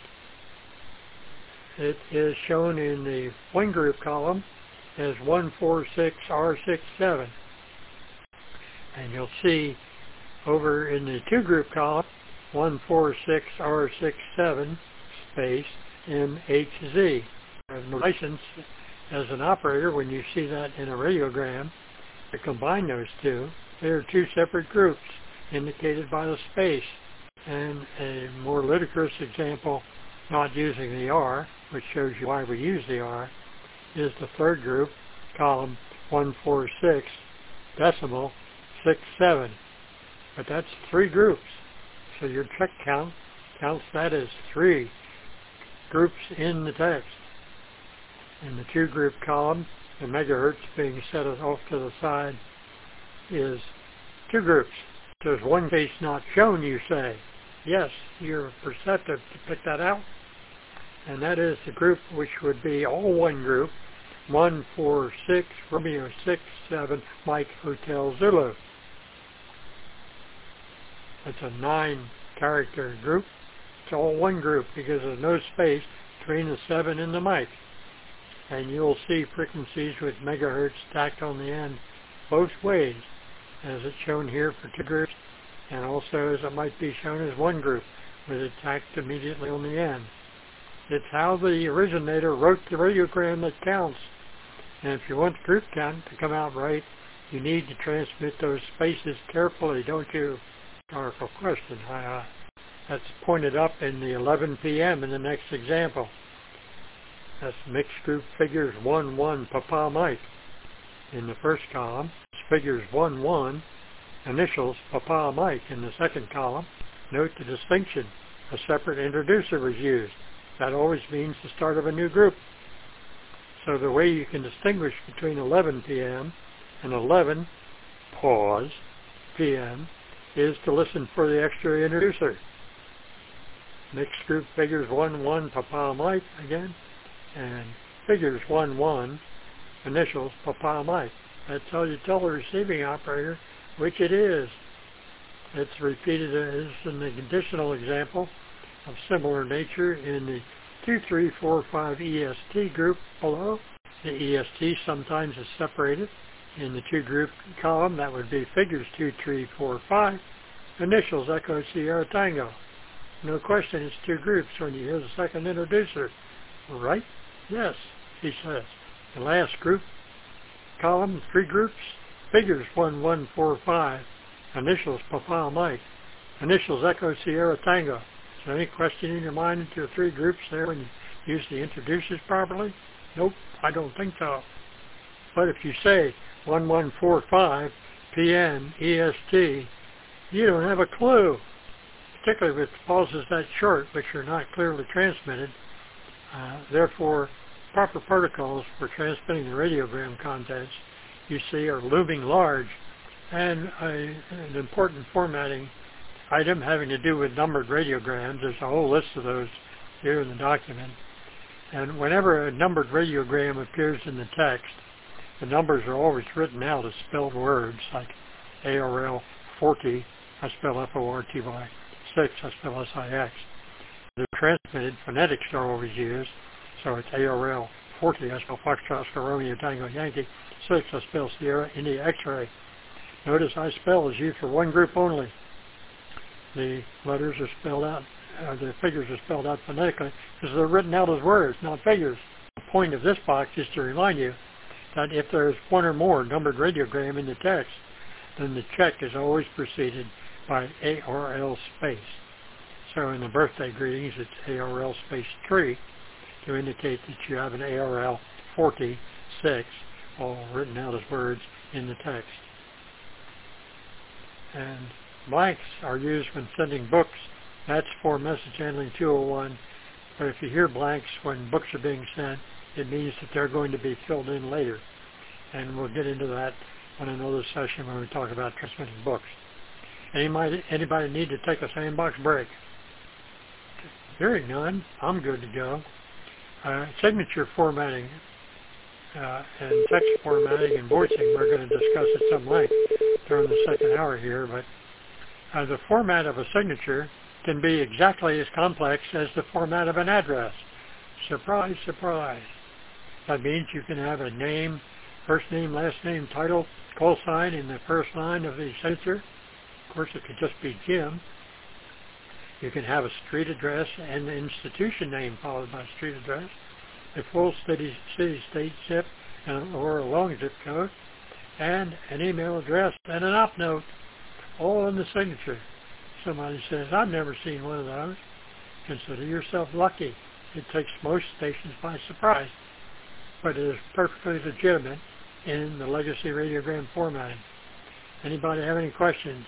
It is shown in the one group column as one four six R six seven. And you'll see over in the two group column one four six R six seven space M H Z. And the license as an operator, when you see that in a radiogram, to combine those two, they are two separate groups indicated by the space. And a more ludicrous example, not using the R, which shows you why we use the R, is the third group, column one four six, decimal six seven. But that's three groups. So your check count counts that as three groups in the text. In the two group column, the megahertz being set off to the side is two groups. There's one case not shown, you say. Yes, you're perceptive to pick that out. And that is the group which would be all one group, one four six Romeo six seven Mike Hotel Zulu. That's a nine character group. It's all one group because there's no space between the seven and the Mike. And you'll see frequencies with megahertz stacked on the end both ways, as it's shown here for two groups, and also as it might be shown as one group with it tacked immediately on the end. It's how the originator wrote the radiogram that counts. And if you want the group count to come out right, you need to transmit those spaces carefully, don't you? Rhetorical question. Uh, that's pointed up in the eleven p m in the next example. That's mixed group figures one one Papa Mike. In the first column, it's figures one one, initials Papa Mike. In the second column, note the distinction. A separate introducer was used. That always means the start of a new group. So the way you can distinguish between eleven p m and eleven, pause, p m is to listen for the extra introducer. Mixed group figures one one Papa Mike again, and figures one one, initials Papa Mike. That's how you tell the receiving operator which it is. It's repeated as an additional example of similar nature in the two three four five E S T group below. The E S T sometimes is separated. In the two group column, that would be figures two three four five, initials Echo Sierra Tango. No question, it's two groups when you hear the second introducer. Right? Yes, he says. The last group column, three groups, figures one one four five, initials Papa Mike, initials Echo Sierra Tango. Is there any question in your mind into the three groups there when you use the introducers properly? Nope, I don't think so. But if you say one one four five P M E S T, you don't have a clue, particularly with pauses that short, which are not clearly transmitted. Uh, therefore, proper protocols for transmitting the radiogram contents you see are looming large, and a, an important formatting item having to do with numbered radiograms. There's a whole list of those here in the document. And whenever a numbered radiogram appears in the text, the numbers are always written out as spelled words, like A R L forty, I spell F O R T Y, six, I spell S I X. The transmitted phonetics are always used, so it's A R L forty, I spell Foxtrot, Oscar, Romeo, Tango, Yankee, six, I spell Sierra, India, X-ray. Notice I spell is used for one group only. The letters are spelled out, uh, the figures are spelled out phonetically because they're written out as words, not figures. The point of this box is to remind you that if there's one or more numbered radiogram in the text, then the check is always preceded by A R L space. So in the birthday greetings, it's A R L space three to indicate that you have an A R L forty-six, all written out as words in the text. And blanks are used when sending books. That's for message handling two oh one. But if you hear blanks when books are being sent, it means that they're going to be filled in later. And we'll get into that on another session when we talk about transmitting books. Anybody, anybody need to take a sandbox break? Hearing none, I'm good to go. Uh, signature formatting uh, and text formatting and voicing we're going to discuss at some length during the second hour here, but uh, the format of a signature can be exactly as complex as the format of an address. Surprise, surprise. That means you can have a name, first name, last name, title, call sign in the first line of the signature. Of course, it could just be Jim. You can have a street address and the institution name followed by street address, a full city, city state zip and, or a long zip code, and an email address and an op note, all in the signature. Somebody says, I've never seen one of those. Consider yourself lucky. It takes most stations by surprise, but it is perfectly legitimate in the legacy radiogram formatting. Anybody have any questions?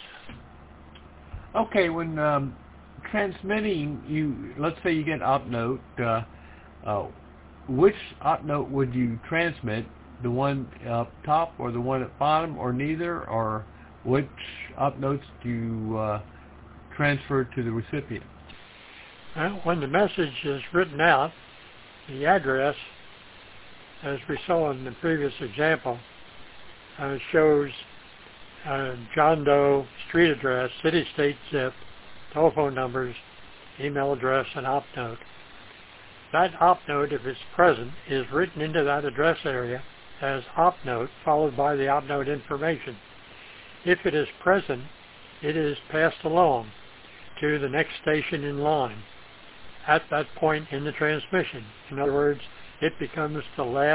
Okay, when um, transmitting, you let's say you get op note, uh, uh, which op note would you transmit? The one up top or the one at bottom or neither? Or which op notes do you uh, transfer to the recipient? Well, when the message is written out, the address, as we saw in the previous example, uh, shows uh, John Doe street address, city, state, zip, telephone numbers, email address, and op note. That op note, if it's present, is written into that address area as op note, followed by the op note information. If it is present, it is passed along to the next station in line at that point in the transmission. In other words, it becomes the last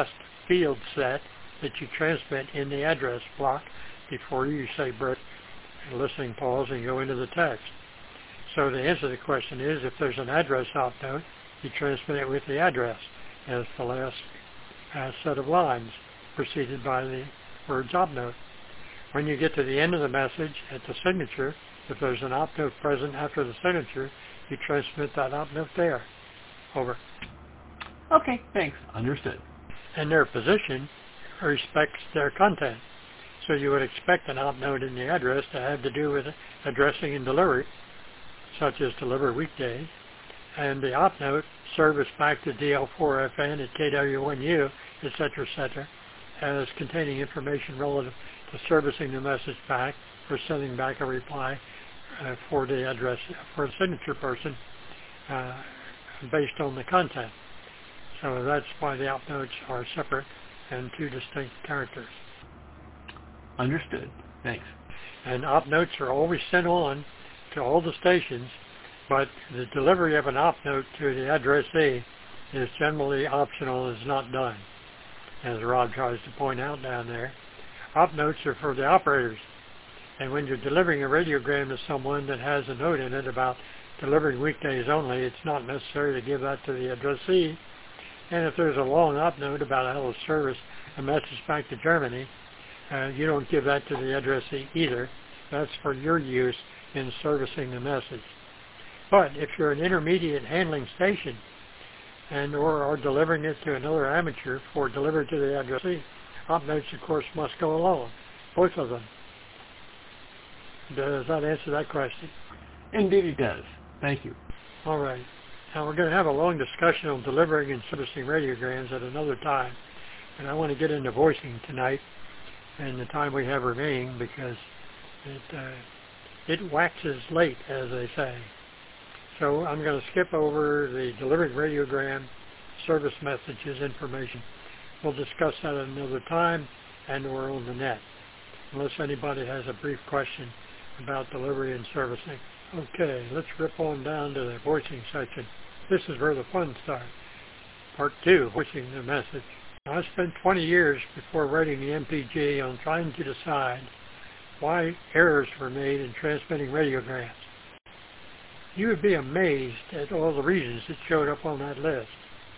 field set that you transmit in the address block before you say break, listening pause, and go into the text. So to answer the question is, if there's an address opnote, you transmit it with the address as the last uh, set of lines, preceded by the words opnote. When you get to the end of the message at the signature, if there's an opnote present after the signature, you transmit that opnote there. Over. Okay, thanks. Understood. And their position respects their content. So you would expect an opnote in the address to have to do with addressing and delivery, such as deliver weekdays, and the opnote service back to D L four F N at K W one U, et cetera, et cetera, as containing information relative to servicing the message back or sending back a reply uh, for the address for a signature person uh, based on the content. So that's why the opnotes are separate and two distinct characters. Understood. Thanks. And opnotes are always sent on to all the stations, but the delivery of an opnote to the addressee is generally optional, is not done, as Rob tries to point out down there. Opnotes are for the operators, and when you're delivering a radiogram to someone that has a note in it about delivering weekdays only, it's not necessary to give that to the addressee. And if there's a long opnote about how to service a message back to Germany, uh, you don't give that to the addressee either. That's for your use in servicing the message. But if you're an intermediate handling station and or are delivering it to another amateur for delivery to the addressee, opnotes, of course, must go along, both of them. Does that answer that question? Indeed it does. Thank you. All right. Now we're going to have a long discussion on delivering and servicing radiograms at another time. And I want to get into voicing tonight in the time we have remaining because it, uh, it waxes late, as they say. So I'm going to skip over the delivering radiogram, service messages, information. We'll discuss that at another time and or on the net, unless anybody has a brief question about delivery and servicing. Okay, let's rip on down to the voicing section. This is where the fun starts. Part two, voicing the message. I spent twenty years before writing the M P G on trying to decide why errors were made in transmitting radiograms. You would be amazed at all the reasons that showed up on that list.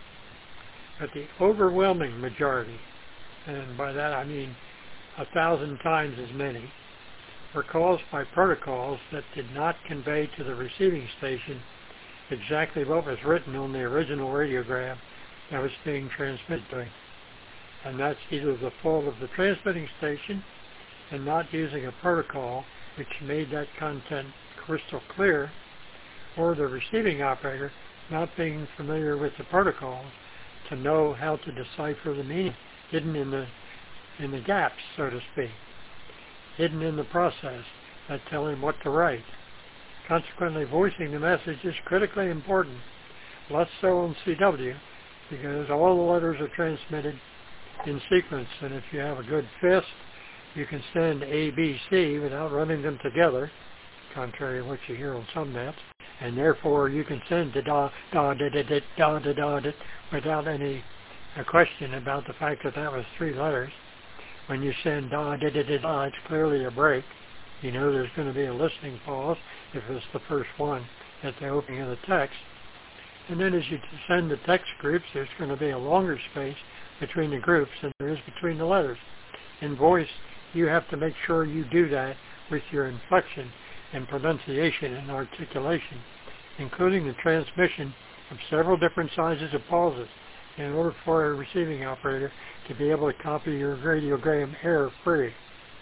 But the overwhelming majority, and by that I mean a thousand times as many, were caused by protocols that did not convey to the receiving station exactly what was written on the original radiogram that was being transmitted to him. And that's either the fault of the transmitting station in not using a protocol which made that content crystal clear, or the receiving operator not being familiar with the protocols to know how to decipher the meaning hidden in the in the gaps, so to speak, hidden in the process that tell him what to write. Consequently, voicing the message is critically important, less so on C W, because all the letters are transmitted in sequence, and if you have a good fist, you can send A, B, C without running them together, contrary to what you hear on some nets, and therefore you can send the da da da da da da da da da without any a question about the fact that that was three letters. When you send da da da da da, it's clearly a break. You know there's going to be a listening pause if it's the first one at the opening of the text. And then as you send the text groups, there's going to be a longer space between the groups than there is between the letters. In voice, you have to make sure you do that with your inflection and pronunciation and articulation, including the transmission of several different sizes of pauses in order for a receiving operator to be able to copy your radiogram error-free.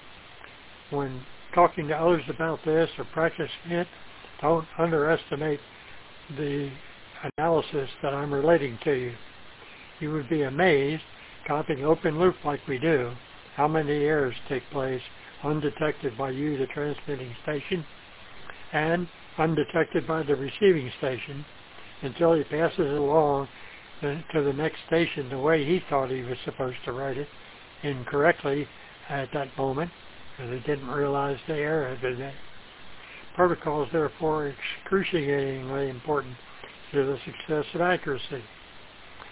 When talking to others about this or practicing it, don't underestimate the analysis that I'm relating to you. You would be amazed, copying open loop like we do, how many errors take place undetected by you, the transmitting station, and undetected by the receiving station until he passes it along to the next station the way he thought he was supposed to write it incorrectly at that moment, because he didn't realize the error. The protocol is therefore excruciatingly important to the success of accuracy.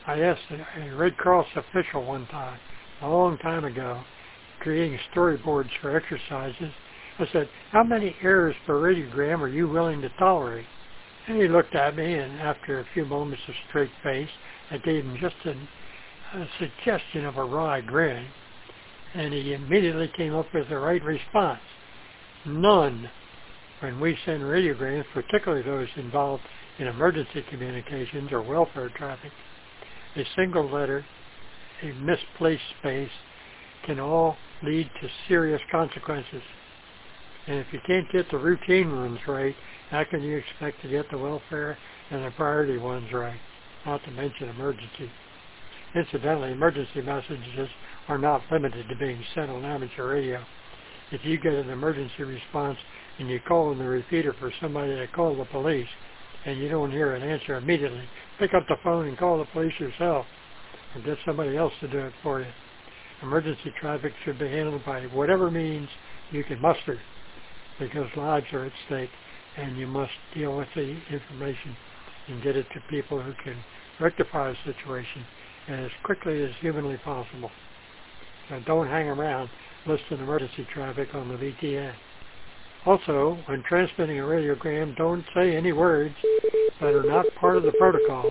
I asked a Red Cross official one time, a long time ago, creating storyboards for exercises. I said, how many errors per radiogram are you willing to tolerate? And he looked at me, and after a few moments of straight face, I gave him just a, a suggestion of a wry grin, and he immediately came up with the right response. None. When we send radiograms, particularly those involved in emergency communications or welfare traffic, a single letter, a misplaced space, can all lead to serious consequences. And if you can't get the routine ones right, how can you expect to get the welfare and the priority ones right, not to mention emergency? Incidentally, emergency messages are not limited to being sent on amateur radio. If you get an emergency response and you call on the repeater for somebody to call the police and you don't hear an answer immediately, pick up the phone and call the police yourself or get somebody else to do it for you. Emergency traffic should be handled by whatever means you can muster, because lives are at stake and you must deal with the information and get it to people who can rectify the situation as quickly as humanly possible. Now, don't hang around listing emergency traffic on the V T N. Also, when transmitting a radiogram, don't say any words that are not part of the protocol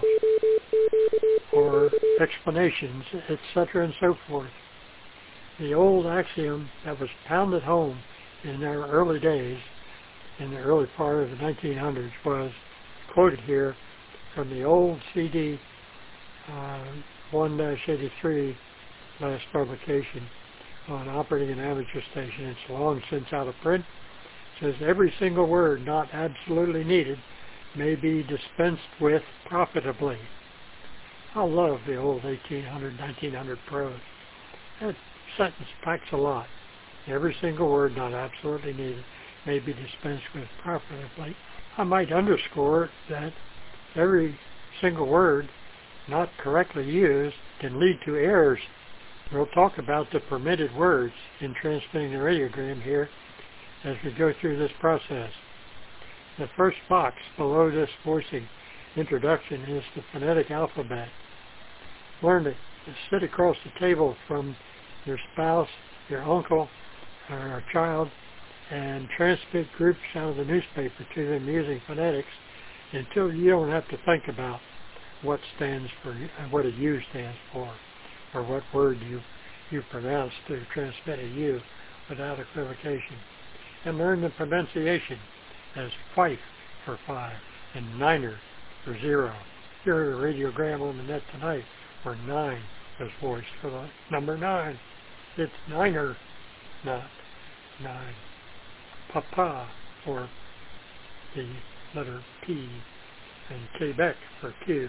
or explanations, et cetera and so forth. The old axiom that was pounded home in our early days, in the early part of the nineteen hundreds, was quoted here from the old C D uh, one dash eighty-three last publication on operating an amateur station. It's long since out of print. It says every single word not absolutely needed may be dispensed with profitably. I love the old eighteen hundred, nineteen hundred prose. That sentence packs a lot. Every single word not absolutely needed may be dispensed with profitably. I might underscore that every single word not correctly used can lead to errors. We'll talk about the permitted words in transmitting the radiogram here as we go through this process. The first box below this voicing introduction is the phonetic alphabet. Learn to sit across the table from your spouse, your uncle, or a child, and transmit groups out of the newspaper to them using phonetics until you don't have to think about what stands for, what a U stands for, or what word you, you pronounce to transmit a U without equivocation. And learn the pronunciation as five for five and niner for zero. You heard a radiogram on the net tonight where nine was voiced for the number nine. It's niner, not nine. Papa for the letter P, and Quebec for Q.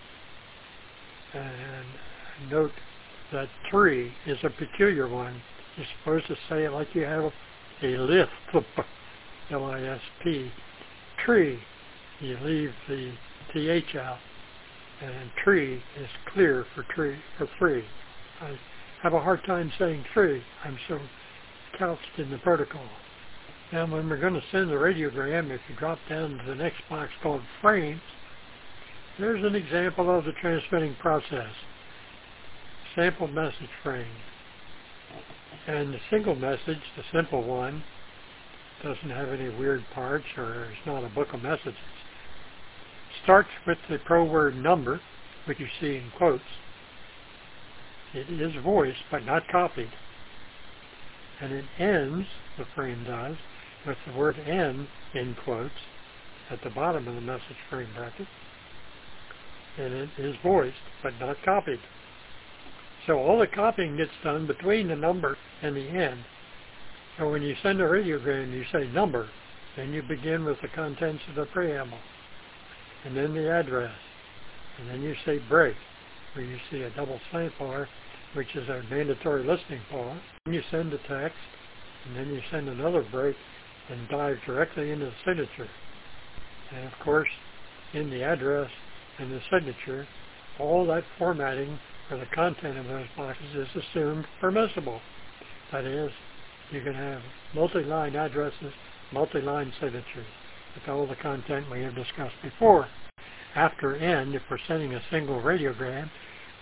And note that three is a peculiar one. You're supposed to say it like you have a lisp, L I S P. Tree, you leave the T H out. And tree is clear for tree for three. I have a hard time saying tree. I'm so couched in the protocol. Now when we're going to send the radiogram, if you drop down to the next box called frames, there's an example of the transmitting process. Sample message frame. And the single message, the simple one, doesn't have any weird parts, or it's not a book of messages. Starts with the pro word number, which you see in quotes. It is voiced, but not copied. And it ends, the frame does, with the word N in quotes at the bottom of the message frame bracket. And it is voiced, but not copied. So all the copying gets done between the number and the N. So when you send a radiogram, you say number, then you begin with the contents of the preamble, and then the address, and then you say break, where you see a double slant bar, which is a mandatory listening pause. Then you send the text, and then you send another break and dive directly into the signature. And of course, in the address and the signature, all that formatting for the content of those boxes is assumed permissible. That is, you can have multi-line addresses, multi-line signatures, with all the content we have discussed before. After N, if we're sending a single radiogram,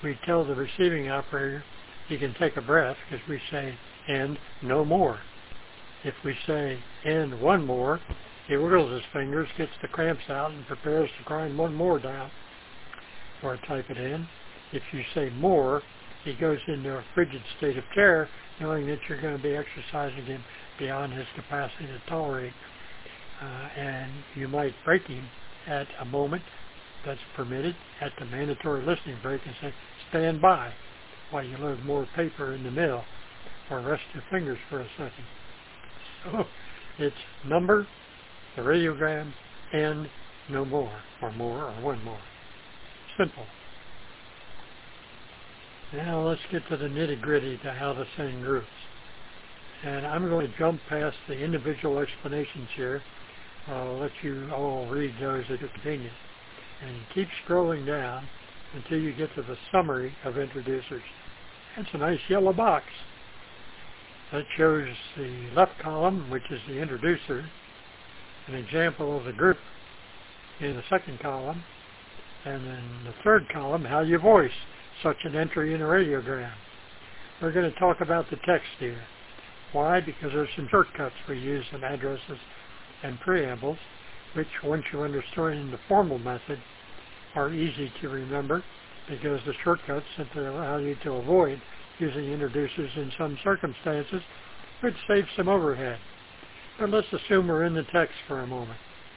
we tell the receiving operator he can take a breath because we say, and no more. If we say, and one more, he wiggles his fingers, gets the cramps out, and prepares to grind one more down or type it in. If you say more, he goes into a frigid state of terror, knowing that you're going to be exercising him beyond his capacity to tolerate. Uh, and you might break him at a moment that's permitted at the mandatory listening break and say, stand by while you load more paper in the mill, or rest your fingers for a second. So it's number, the radiogram, and no more, or more, or one more. Simple. Now let's get to the nitty-gritty to how the thing groups. And I'm going to jump past the individual explanations here. I'll let you all read those at your convenience. And keep scrolling down until you get to the summary of introducers. That's a nice yellow box. That shows the left column, which is the introducer, an example of the group in the second column, and then the third column, how you voice such an entry in a radiogram. We're going to talk about the text here. Why? Because there's some shortcuts we use in addresses and preambles, which once you understand the formal method are easy to remember, because the shortcuts simply allow you to avoid using introducers in some circumstances, which saves some overhead. But let's assume we're in the text for a moment.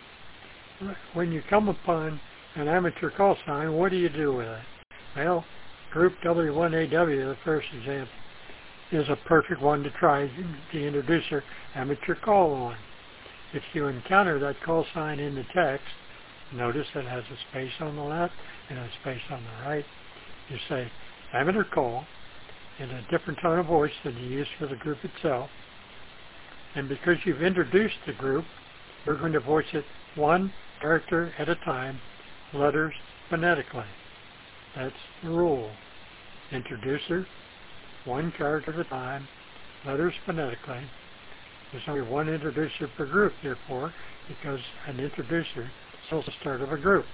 When you come upon an amateur call sign, what do you do with it? Well, group W one A W, the first example, is a perfect one to try the introducer amateur call on. If you encounter that call sign in the text, notice it has a space on the left and a space on the right. You say amateur call in a different tone of voice than you use for the group itself. And because you've introduced the group, we're going to voice it one character at a time, letters phonetically. That's the rule. Introducer, one character at a time, letters phonetically. There's only one introducer per group, therefore, because an introducer tells the start of a group.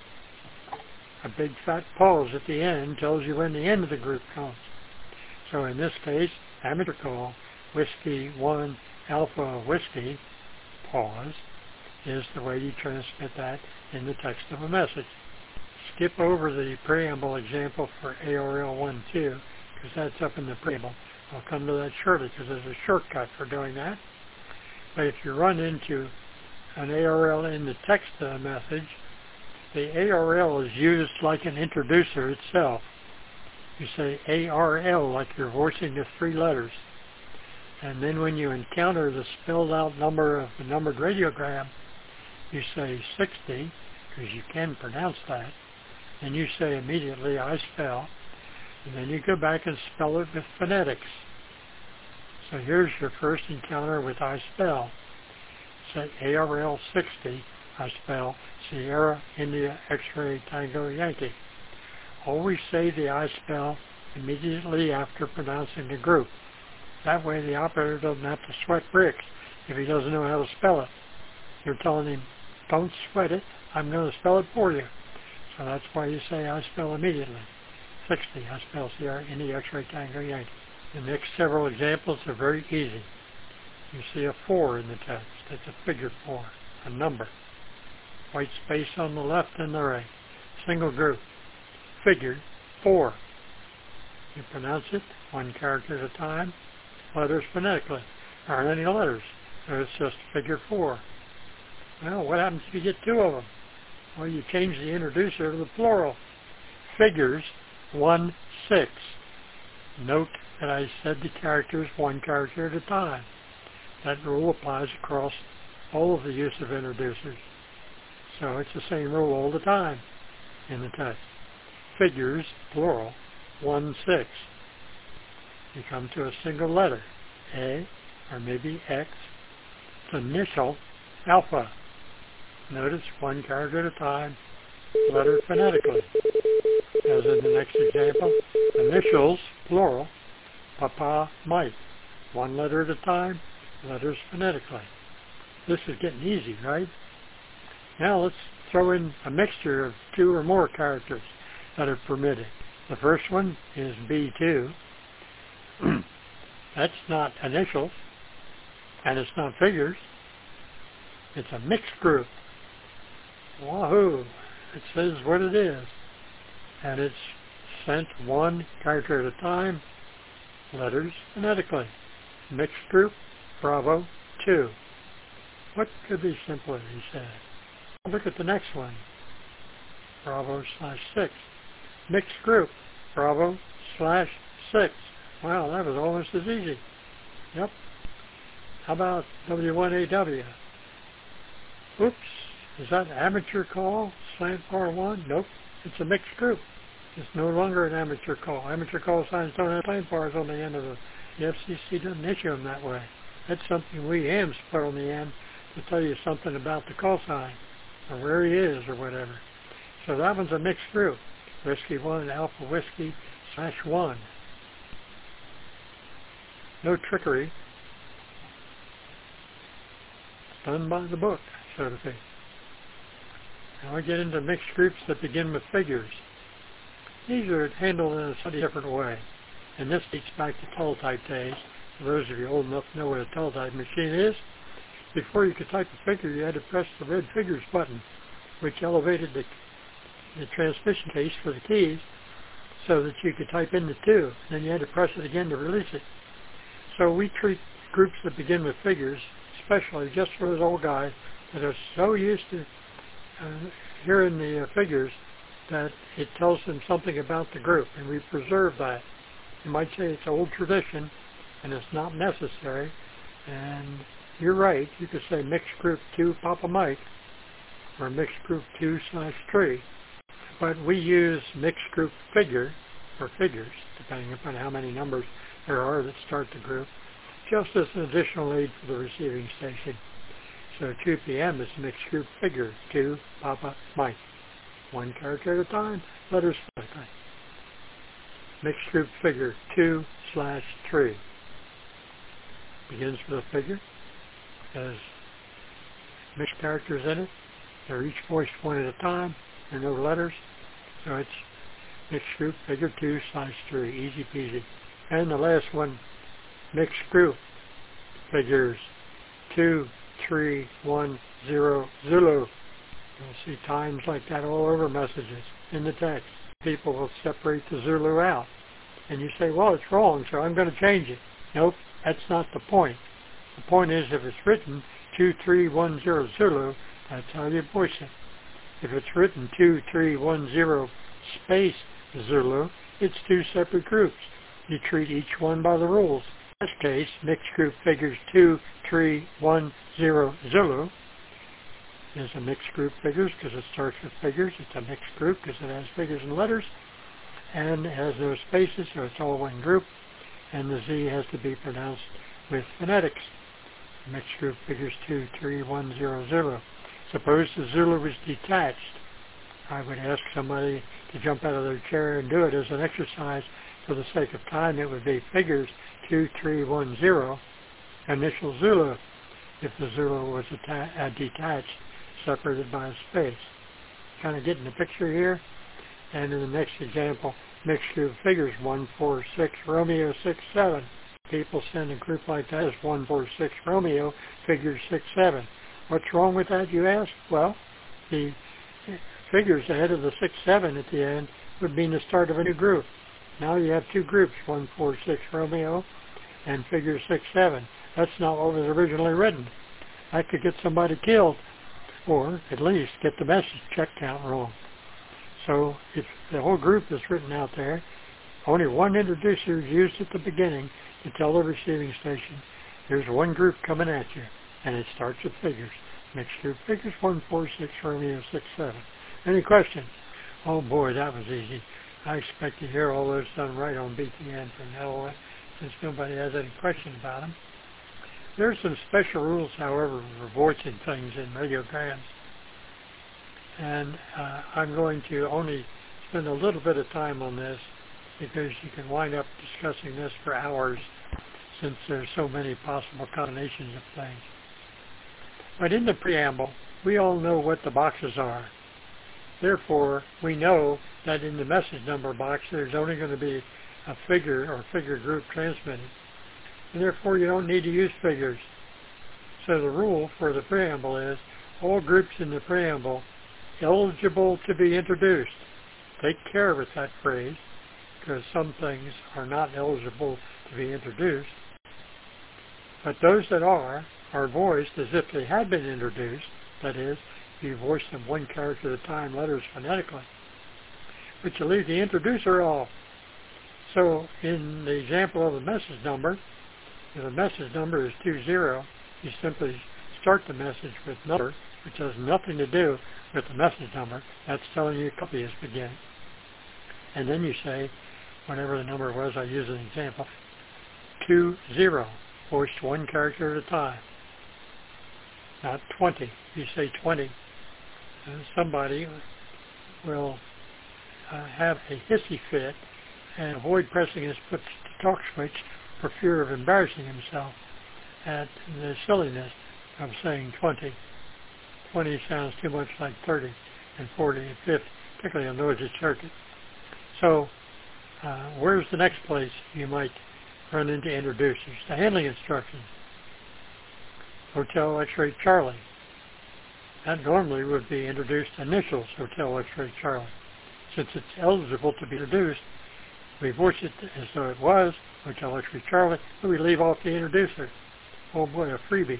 A big fat pause at the end tells you when the end of the group comes. So in this case, amateur call, whiskey one alpha whiskey, pause, is the way you transmit that in the text of a message. Skip over the preamble example for A R L one two, because that's up in the preamble. I'll come to that shortly, because there's a shortcut for doing that. But if you run into an A R L in the text of the message, the A R L is used like an introducer itself. You say A R L like you're voicing the three letters. And then when you encounter the spelled out number of the numbered radiogram, you say sixty, because you can pronounce that. And you say immediately, I spell. And then you go back and spell it with phonetics. So here's your first encounter with I spell. Say A R L sixty, I spell Sierra, India, X-ray, Tango, Yankee. Always say the I spell immediately after pronouncing the group. That way the operator doesn't have to sweat bricks if he doesn't know how to spell it. You're telling him, don't sweat it, I'm going to spell it for you. So that's why you say I spell immediately. sixty, I spell Sierra, India, X-ray, Tango, Yankee. The next several examples are very easy. You see a four in the text. It's a figure four, a number. White space on the left and the right. Single group. Figure four. You pronounce it one character at a time. Letters phonetically. There aren't any letters. So it's just figure four. Well, what happens if you get two of them? Well, you change the introducer to the plural. Figures one, six. Note that I said the characters one character at a time. That rule applies across all of the use of introducers. So it's the same rule all the time in the text. Figures, plural, one, six. You come to a single letter, A, or maybe X. It's initial, alpha. Notice one character at a time, letter phonetically. As in the next example, initials, plural, Papa, Mike. One letter at a time, letters phonetically. This is getting easy, right? Now let's throw in a mixture of two or more characters that are permitted. The first one is B two. That's not initials, and it's not figures. It's a mixed group. Wahoo! It says what it is. And it's sent one character at a time, letters phonetically. Mixed group, Bravo, two. What could be simpler, he said. Look at the next one. Bravo slash six. Mixed group, Bravo slash six. Wow, that was almost as easy. Yep. How about W one A W? Oops. Is that amateur call, slant bar one? Nope. It's a mixed group. It's no longer an amateur call. Amateur call signs don't have slant bars on the end of it. The F C C doesn't issue them that way. That's something we hams put on the end to tell you something about the call sign or where he is or whatever. So that one's a mixed group. Whiskey one, Alpha Whiskey slash one. No trickery. It's done by the book, so to speak. Now we get into mixed groups that begin with figures. These are handled in a slightly different way. And this dates back to teletype days. For those of you old enough to know what a teletype machine is, before you could type a figure, you had to press the red figures button, which elevated the, the transmission case for the keys so that you could type in the two. And then you had to press it again to release it. So we treat groups that begin with figures, especially just for those old guys that are so used to uh, hearing the uh, figures that it tells them something about the group, and we preserve that. You might say it's old tradition, and it's not necessary, and you're right, you could say mixed group two Papa Mike, or mixed group two slash tree, but we use mixed group figure, or figures, depending upon how many numbers there are that start the group, just as an additional aid for the receiving station. So two P M is mixed group figure two Papa Mike. One character at a time, letters phonetically. Mixed group figure two slash three. Begins with a figure, has mixed characters in it. They're each voiced one at a time. There are no letters. So it's mixed group figure two slash three. Easy peasy. And the last one, mixed group figures two, three, one, zero, Zulu. You'll see times like that all over messages in the text. People will separate the Zulu out. And you say, well, it's wrong, so I'm going to change it. Nope, that's not the point. The point is if it's written two three one zero Zulu, that's how you voice it. If it's written two three one zero space Zulu, it's two separate groups. You treat each one by the rules. In this case, mixed group figures two three one zero Zulu is a mixed group figures because it starts with figures. It's a mixed group because it has figures and letters, and it has no spaces, so it's all one group, and the Z has to be pronounced with phonetics. Mixed group figures two three one zero Zulu. Suppose the Zulu was detached. I would ask somebody to jump out of their chair and do it as an exercise. For the sake of time, it would be figures two three one zero, initial Zulu, if the Zulu was uh, detached, separated by a space. Kind of getting the picture here. And in the next example, mixed group figures one four six Romeo six seven. People send a group like that as one four six Romeo figures six seven. What's wrong with that, you ask? Well, the figures ahead of the six seven at the end would mean the start of a new group. Now you have two groups, one four six Romeo and figure six seven. That's not what was originally written. That could get somebody killed, or at least get the message check count wrong. So if the whole group is written out there, only one introducer is used at the beginning to tell the receiving station, there's one group coming at you, and it starts with figures. Mixed group figures one four six Romeo six seven. Any questions? Oh boy, that was easy. I expect to hear all those done right on B T N from now on, since nobody has any question about them. There are some special rules, however, for voicing things in radiograms. And uh, I'm going to only spend a little bit of time on this because you can wind up discussing this for hours since there's so many possible combinations of things. But in the preamble, we all know what the boxes are. Therefore, we know that in the message number box there's only going to be a figure or figure group transmitted. And therefore, you don't need to use figures. So the rule for the preamble is all groups in the preamble eligible to be introduced. Take care with that phrase, because some things are not eligible to be introduced. But those that are, are voiced as if they had been introduced. That is, you voice them one character at a time, letters phonetically. But you leave the introducer off. So in the example of the message number, if the message number is two zero, you simply start the message with number, which has nothing to do with the message number. That's telling you a copy is beginning. And then you say, whatever the number was, I use an example, two zero, voiced one character at a time. Not twenty. If you say twenty, uh, somebody will uh, have a hissy fit and avoid pressing his foot to talk switch for fear of embarrassing himself at the silliness of saying twenty. twenty sounds too much like thirty and forty and fifty, particularly on noisy circuit. So uh, where's the next place you might run into introducers? The handling instructions. Hotel X-Ray Charlie. That normally would be introduced initials, Hotel X-Ray Charlie. Since it's eligible to be introduced, we voice it as though it was Hotel X-Ray Charlie, but we leave off the introducer. Oh boy, a freebie.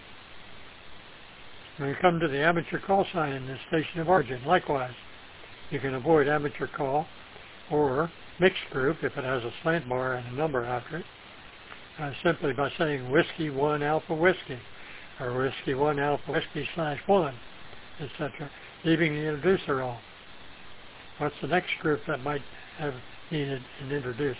When you come to the amateur call sign in the station of origin, likewise, you can avoid amateur call or mixed group if it has a slant bar and a number after it, uh, simply by saying Whiskey one Alpha Whiskey, or Whiskey one Alpha Whiskey slash one, et cetera, leaving the introducer off. What's the next group that might have needed an introducer?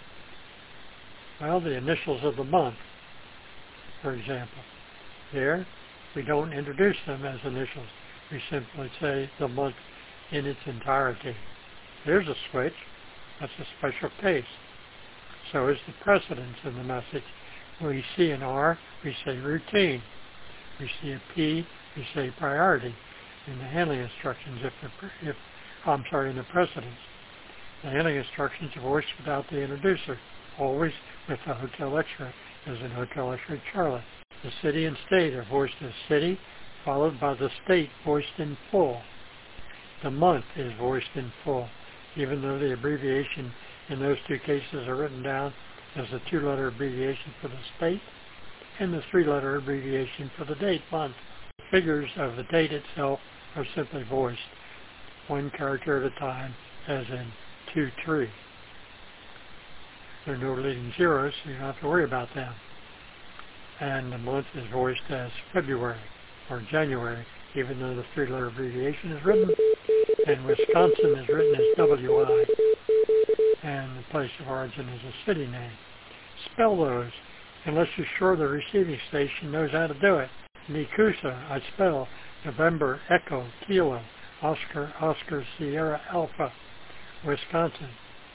Well, the initials of the month, for example. There, we don't introduce them as initials. We simply say the month in its entirety. There's a switch. That's a special case. So is the precedence in the message. When we see an R, we say routine. We see a P, we say priority. In the handling instructions, if, the, if I'm sorry, in the precedence. The handling instructions are voiced without the introducer, always with the Hotel X-Ray, as in Hotel X-Ray Charlie. The city and state are voiced as city, followed by the state voiced in full. The month is voiced in full, even though the abbreviation in those two cases are written down as a two-letter abbreviation for the state and the three-letter abbreviation for the date month. The figures of the date itself are simply voiced, one character at a time, as in two three. There are no leading zeros, so you don't have to worry about them. And the month is voiced as February or January, even though the three-letter abbreviation is written, and Wisconsin is written as W I, and the place of origin is a city name. Spell those, unless you're sure the receiving station knows how to do it. Nikusa, I spell November, Echo, Kilo, Oscar, Oscar, Sierra, Alpha, Wisconsin.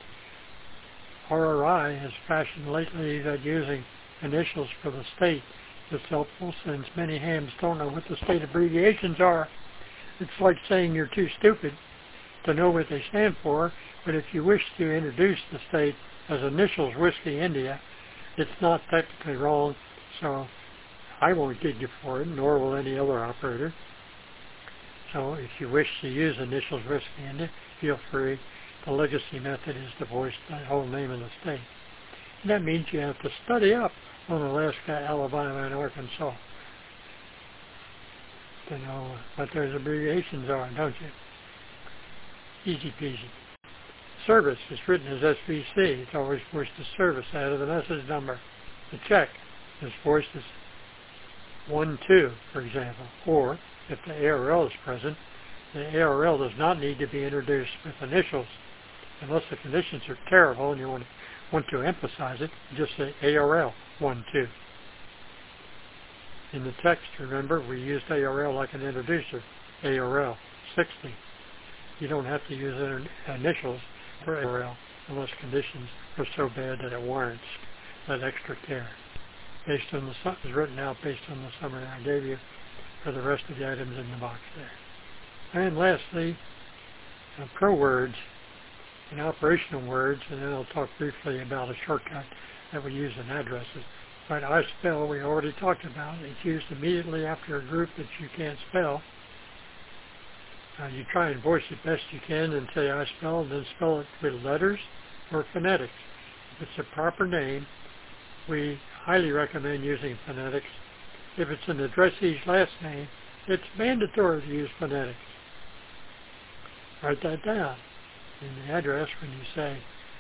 R R I has fashioned lately that using initials for the state is helpful, since many hams don't know what the state abbreviations are. It's like saying you're too stupid to know what they stand for, but if you wish to introduce the state as initials Whiskey India, it's not technically wrong, so I won't gig you for it, nor will any other operator. So if you wish to use initials Whiskey India, feel free. The legacy method is to voice the whole name of the state. And that means you have to study up on Alaska, Alabama, and Arkansas to know what those abbreviations are, don't you? Easy peasy. Service is written as S V C. It's always voiced as service out of the message number. The check is voiced as one two, for example. Or, if the A R L is present, the A R L does not need to be introduced with initials. Unless the conditions are terrible and you want to, want to emphasize it, just say A R L one two. In the text, remember, we used A R L like an introducer, A R L sixty. You don't have to use initials for A R L unless conditions are so bad that it warrants that extra care. Based on the is written out based on the summary I gave you for the rest of the items in the box there. And lastly, uh, pro words and operational words, and then I'll talk briefly about a shortcut that we use in addresses. But I spell, we already talked about. It's used immediately after a group that you can't spell. Uh, you try and voice it best you can and say I spell, and then spell it with letters or phonetics. If it's a proper name, we highly recommend using phonetics. If it's an addressee's last name, it's mandatory to use phonetics. Write that down. In the address, when you say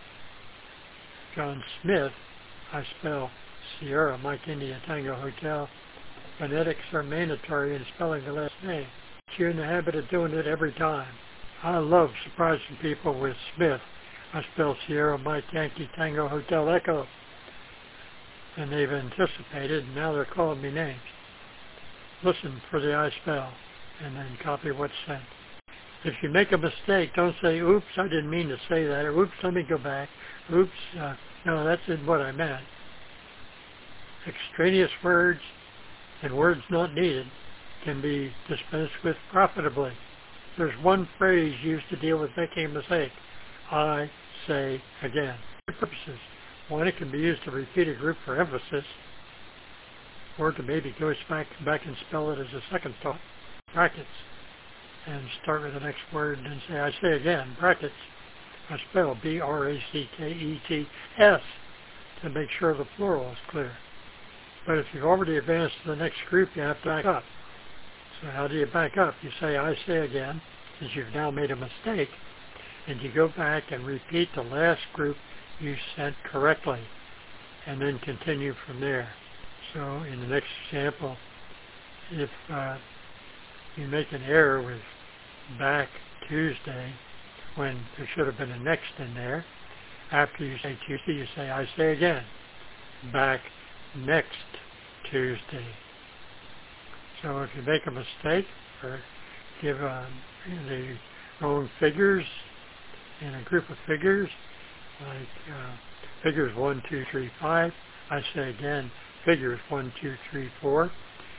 John Smith, I spell Sierra Mike India Tango Hotel. Phonetics are mandatory in spelling the last name. You're in the habit of doing it every time. I love surprising people with Smith. I spell Sierra Mike Yankee Tango Hotel Echo. And they've anticipated, and now they're calling me names. Listen for the I spell, and then copy what's sent. If you make a mistake, don't say, oops, I didn't mean to say that, or oops, let me go back. Oops, uh, no, that's not what I meant. Extraneous words and words not needed can be dispensed with profitably. There's one phrase used to deal with making a mistake. I say again. For purposes. One, it can be used to repeat a group for emphasis, or to maybe go back, back and spell it as a second thought. Brackets. And start with the next word and say, I say again, brackets. I spell B R A C K E T S to make sure the plural is clear. But if you've already advanced to the next group, you have to back up. So how do you back up? You say, I say again, since you've now made a mistake, and you go back and repeat the last group you sent correctly, and then continue from there. So in the next example, if uh, you make an error with back Tuesday, when there should have been a next in there, after you say Tuesday, you say, I say again, back next Tuesday. So if you make a mistake or give uh, the wrong figures in a group of figures, like uh, figures one, two, three, five, I say again, figures one, two, three, four.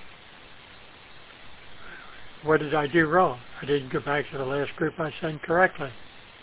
What did I do wrong? I didn't go back to the last group I sent correctly.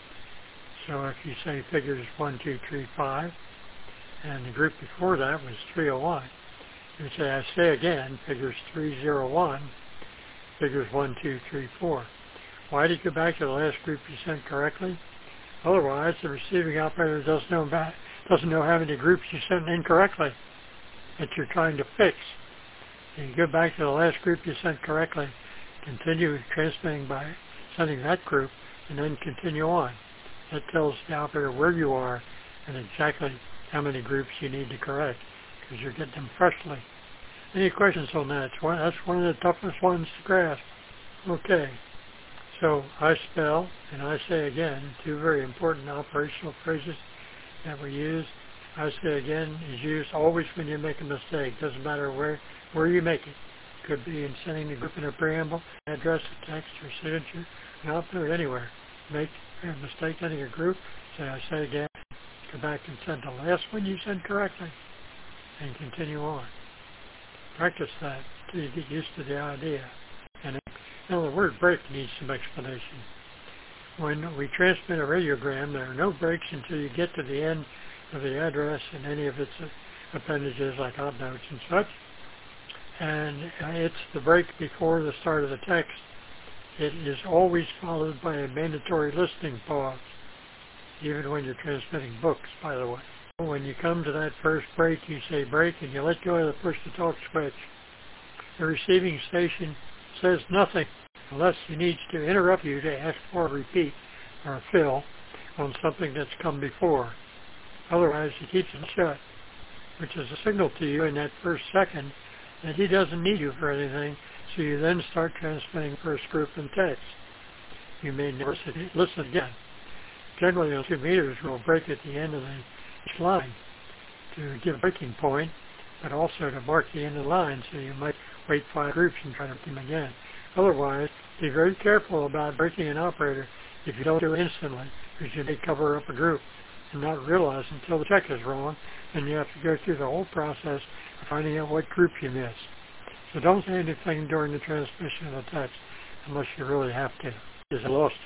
So if you say figures one, two, three, five, and the group before that was three oh one, you say, I say again, figures three oh one, figures one, two, three, four. Why did you go back to the last group you sent correctly? Otherwise, the receiving operator doesn't know about, doesn't know how many groups you sent incorrectly that you're trying to fix. And you go back to the last group you sent correctly, continue transmitting by sending that group, and then continue on. That tells the operator where you are and exactly how many groups you need to correct, because you're getting them freshly. Any questions on that? That's one of the toughest ones to grasp. Okay. So I spell and I say again, two very important operational phrases that we use. I say again is used always when you make a mistake. Doesn't matter where, where you make it. Could be in sending the group in a preamble, address, a text, or signature, and I'll do it anywhere. Make a mistake sending a group, say I say again, go back and send the last one you sent correctly, and continue on. Practice that until you get used to the idea. And now the word break needs some explanation. When we transmit a radiogram, there are no breaks until you get to the end of the address and any of its appendages like hot notes and such. And it's the break before the start of the text. It is always followed by a mandatory listening pause, even when you're transmitting books, by the way. When you come to that first break, you say break and you let go of the push-to-talk switch. The receiving station says nothing unless he needs to interrupt you to ask for a repeat or a fill on something that's come before. Otherwise, he keeps it shut, which is a signal to you in that first second that he doesn't need you for anything, so you then start transmitting first group and text. You may never listen again. Generally, the two meters will break at the end of the line to give a breaking point, but also to mark the end of the line, so you might wait five groups and try to break them again. Otherwise, be very careful about breaking an operator if you don't do it instantly, because you may cover up a group and not realize until the check is wrong, and you have to go through the whole process of finding out what group you missed. So don't say anything during the transmission of the text unless you really have to, because I lost you.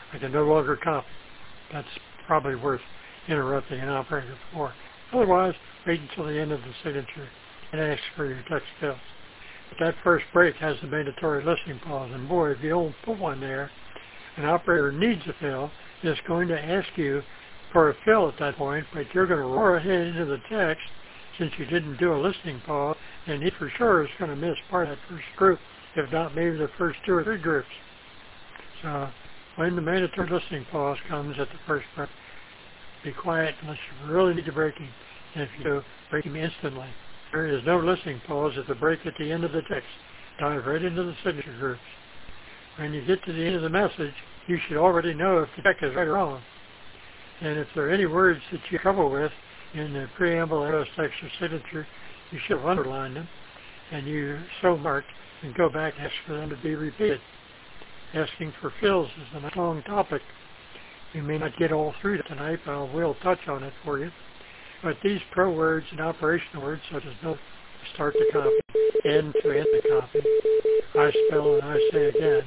I can no longer copy. That's probably worth interrupting an operator for. Otherwise, wait until the end of the signature and ask for your text fills. But that first break has the mandatory listening pause, and boy, if you don't put one there, an operator needs a fill, is going to ask you for a fill at that point, but you're going to roar ahead into the text since you didn't do a listening pause, and he for sure is going to miss part of that first group, if not maybe the first two or three groups. So when the mandatory listening pause comes at the first break, be quiet unless you really need to break him, and if you do, break him instantly. There is no listening pause at the break at the end of the text. Dive right into the signature groups. When you get to the end of the message, you should already know if the check is right or wrong. And if there are any words that you have trouble with in the preamble, address, text, or signature, you should have underlined them, and you so marked and go back and ask for them to be repeated. Asking for fills is a long topic. We may not get all through it tonight, but I will touch on it for you. But these pro words and operational words, such as no to start the copy, end to end the copy, I spell and I say again,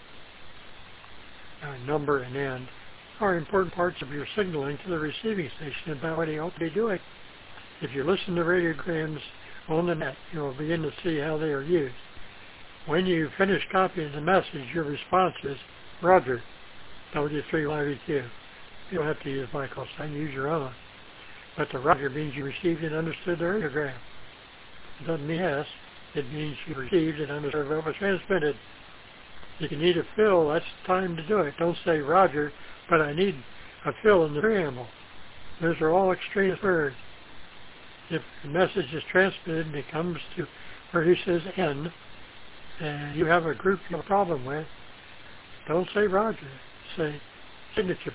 uh, number and end, are important parts of your signaling to the receiving station about what he ought to be doing. If you listen to radiograms on the net, you'll begin to see how they are used. When you finish copying the message, your response is, Roger, W three Y V Q. You don't have to use my call sign, use your own. But the Roger means you received and understood the radiogram. It doesn't mean yes. It means you received and understood what was transmitted. If you need a fill, that's the time to do it. Don't say, Roger, but I need a fill in the preamble. Those are all extraneous words. If the message is transmitted and it comes to where he says end, and you have a group you have a problem with, don't say Roger. Say signature,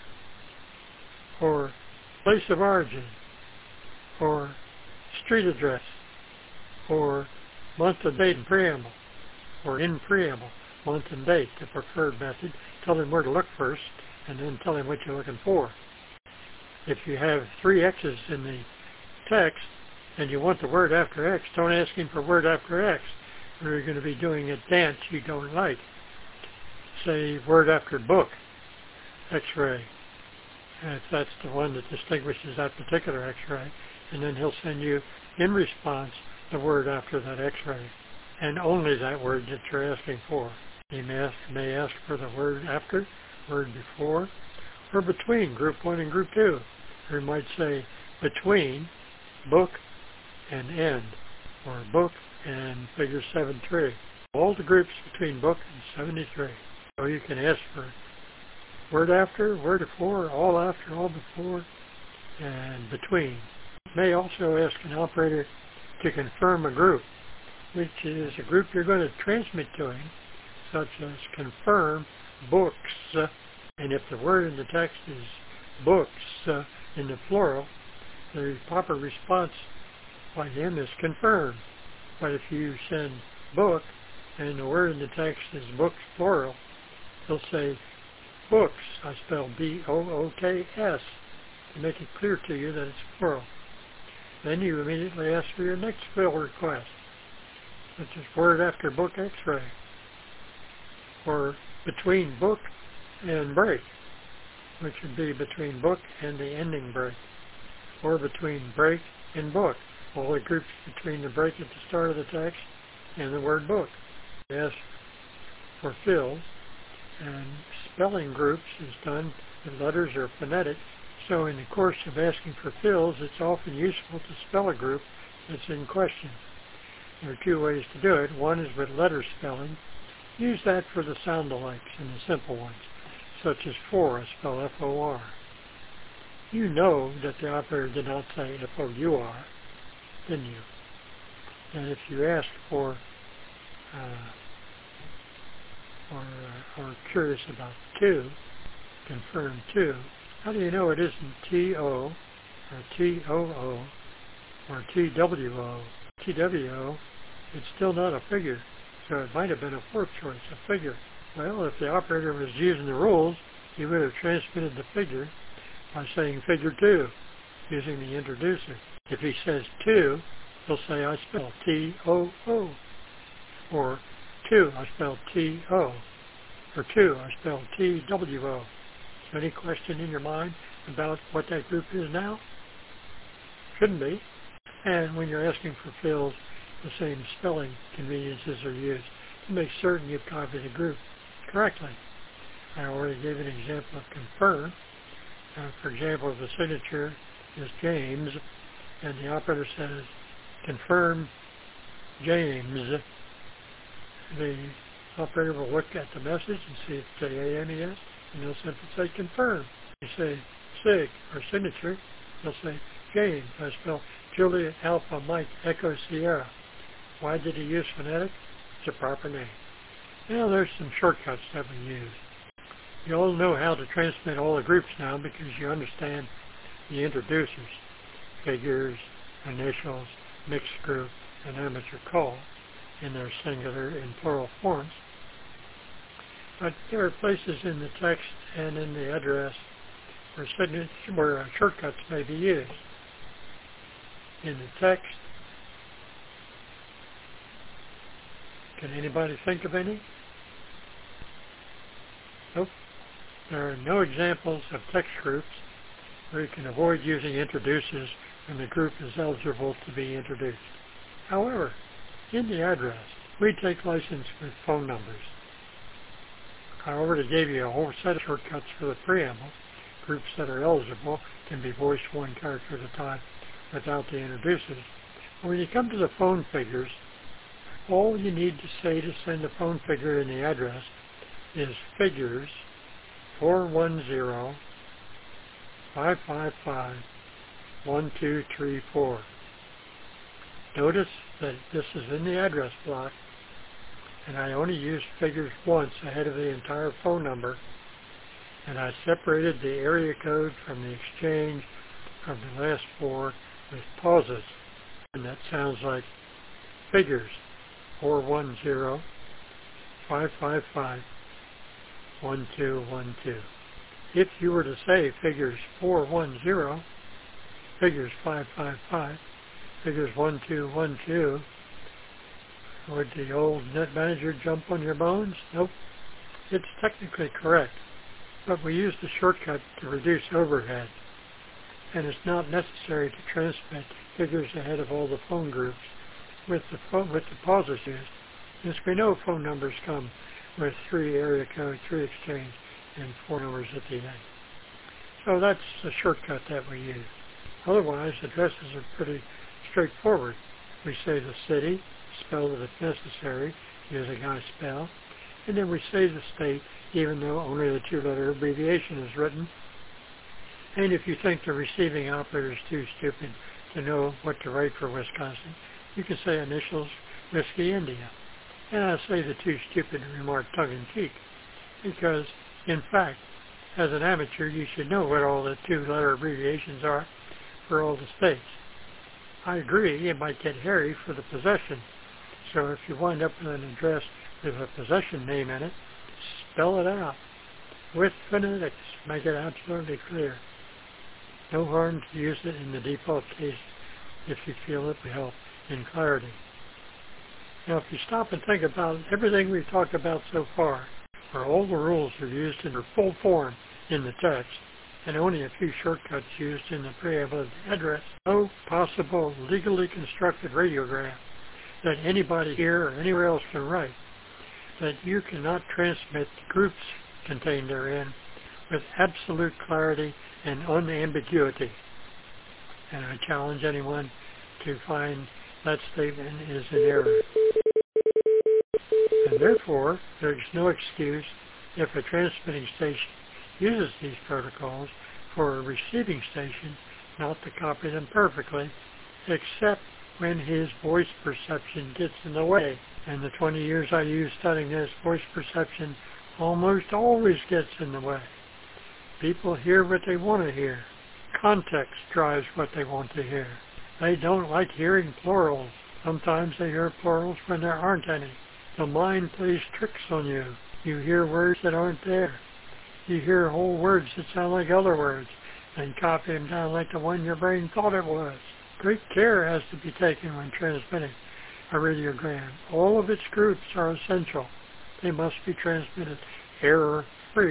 or place of origin, or street address, or month and date in preamble, or in preamble, month and date, the preferred method. Tell them where to look first, and then tell them what you're looking for. If you have three X's in the text, and you want the word after X, don't ask him for word after X, or you're going to be doing a dance you don't like. Say word after book, X-ray, if that's the one that distinguishes that particular X-ray, and then he'll send you, in response, the word after that X-ray, and only that word that you're asking for. He may ask, may ask for the word after, word before, or between group one and group two. Or he might say between book and end, or book and figure seven three. All the groups between book and seventy-three. So you can ask for word after, word before, all after, all before, and between. You may also ask an operator to confirm a group, which is a group you're going to transmit to him, such as confirm books, uh, and if the word in the text is books uh, in the plural, the proper response by him is confirm. But if you send book and the word in the text is books plural, he'll say books. I spell B O O K S to make it clear to you that it's plural. Then you immediately ask for your next fill request, which is word after book X-ray, or between book and break, which would be between book and the ending break, or between break and book, all the groups between the break at the start of the text and the word book. Ask for fills, and spelling groups is done with letters or phonetic. So in the course of asking for fills, it's often useful to spell a group that's in question. There are two ways to do it. One is with letter spelling. Use that for the sound-alikes and the simple ones, such as for, I spell F O R. You know that the operator did not say F O U R, didn't you? And if you ask for, uh, or, uh, or curious about two, confirm two, how do you know it isn't T O or T O O or T W O? T W O, it's still not a figure, so it might have been a fourth choice, a figure. Well, if the operator was using the rules, he would have transmitted the figure by saying figure two, using the introducer. If he says two, he'll say I spell T O O, or two, I spell T O, or two, I spell T W O. Any question in your mind about what that group is now? Shouldn't be. And when you're asking for fields, the same spelling conveniences are used to make certain you've copied the group correctly. I already gave an example of confirm. Uh, for example, the signature is James, and the operator says, confirm James. The operator will look at the message and see if it's J A M E S, and they'll simply say confirm. You say sig, or signature, they'll say James. I spell Julia Alpha Mike Echo Sierra. Why did he use phonetic? It's a proper name. Now there's some shortcuts that we use. You all know how to transmit all the groups now because you understand the introducers, figures, initials, mixed group, and amateur call in their singular and plural forms. But there are places in the text and in the address where, signature, where uh, shortcuts may be used. In the text, can anybody think of any? Nope. There are no examples of text groups where you can avoid using introducers when the group is eligible to be introduced. However, in the address, we take license with phone numbers. I already gave you a whole set of shortcuts for the preamble. Groups that are eligible can be voiced one character at a time without the introducers. When you come to the phone figures, all you need to say to send a phone figure in the address is figures four one zero, five five five, one two three four. Notice that this is in the address block, and I only used figures once ahead of the entire phone number, and I separated the area code from the exchange from the last four with pauses, and that sounds like figures four one zero, five five five, one two one two. If you were to say figures four one zero, figures five five five, figures one two one two, would the old net manager jump on your bones? Nope. It's technically correct, but we use the shortcut to reduce overhead, and it's not necessary to transmit figures ahead of all the phone groups with the phone, with the pauses used, since we know phone numbers come with three area code, three exchange, and four numbers at the end. So that's the shortcut that we use. Otherwise, addresses are pretty straightforward. We say the city, spell it if necessary, using I spell, and then we say the state, even though only the two-letter abbreviation is written. And if you think the receiving operator is too stupid to know what to write for Wisconsin, you can say initials, Whiskey India. And I say the too stupid remark tongue-in-cheek, because, in fact, as an amateur, you should know what all the two-letter abbreviations are for all the states. I agree, it might get hairy for the possession. So if you wind up with an address with a possession name in it, spell it out with phonetics. Make it absolutely clear. No harm to use it in the default case if you feel it will help in clarity. Now, if you stop and think about everything we've talked about so far, where all the rules are used in their full form in the text, and only a few shortcuts used in the preamble of the address, no possible legally constructed radiogram that anybody here or anywhere else can write, that you cannot transmit the groups contained therein with absolute clarity and unambiguity. And I challenge anyone to find that statement is in error. And therefore, there is no excuse if a transmitting station uses these protocols for a receiving station not to copy them perfectly, except when his voice perception gets in the way. And the twenty years I used studying this, voice perception almost always gets in the way. People hear what they want to hear. Context drives what they want to hear. They don't like hearing plurals. Sometimes they hear plurals when there aren't any. The mind plays tricks on you. You hear words that aren't there. You hear whole words that sound like other words, and copy them down like the one your brain thought it was. Great care has to be taken when transmitting a radiogram. All of its groups are essential. They must be transmitted error-free.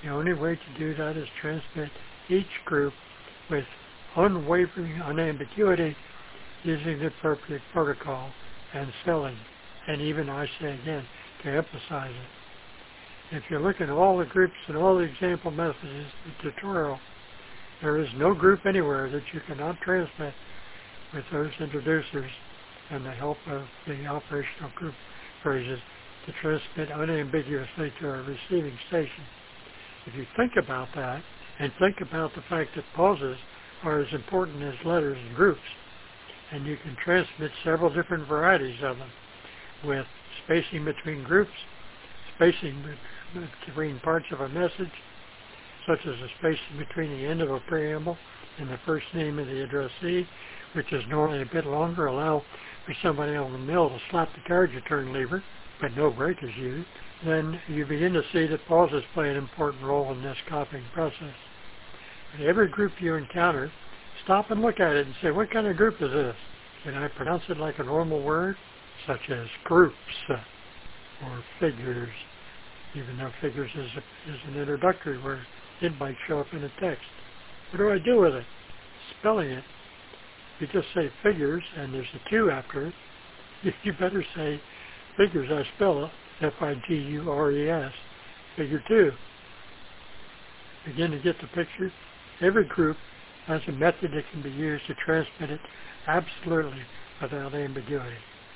The only way to do that is transmit each group with unwavering unambiguity using the appropriate protocol and spelling. And even, I say again, to emphasize it. If you look at all the groups and all the example messages, the tutorial, there is no group anywhere that you cannot transmit with those introducers and the help of the operational group phrases to transmit unambiguously to a receiving station. If you think about that, and think about the fact that pauses are as important as letters and groups, and you can transmit several different varieties of them, with spacing between groups, spacing between parts of a message, such as the spacing between the end of a preamble and the first name of the addressee, which is normally a bit longer, allow for somebody on the mill to slap the carriage return lever, but no brake is used, then you begin to see that pauses play an important role in this copying process. But every group you encounter, stop and look at it and say, what kind of group is this? Can I pronounce it like a normal word, such as groups uh, or figures, even though figures is, a, is an introductory word. It might show up in a text. What do I do with it? Spelling it. If you just say figures and there's a two after it, you better say figures. I spell it F I G U R E S, figure two. Begin to get the picture. Every group has a method that can be used to transmit it absolutely without ambiguity.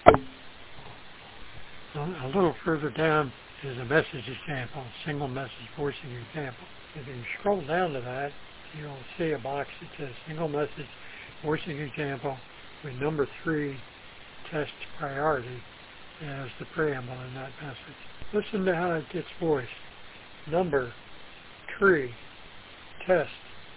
A little further down is a message example, a single message voicing example. If you scroll down to that, you'll see a box that says single message voicing example with number three test priority as the preamble in that message. Listen to how it gets voiced. Number, tree, test,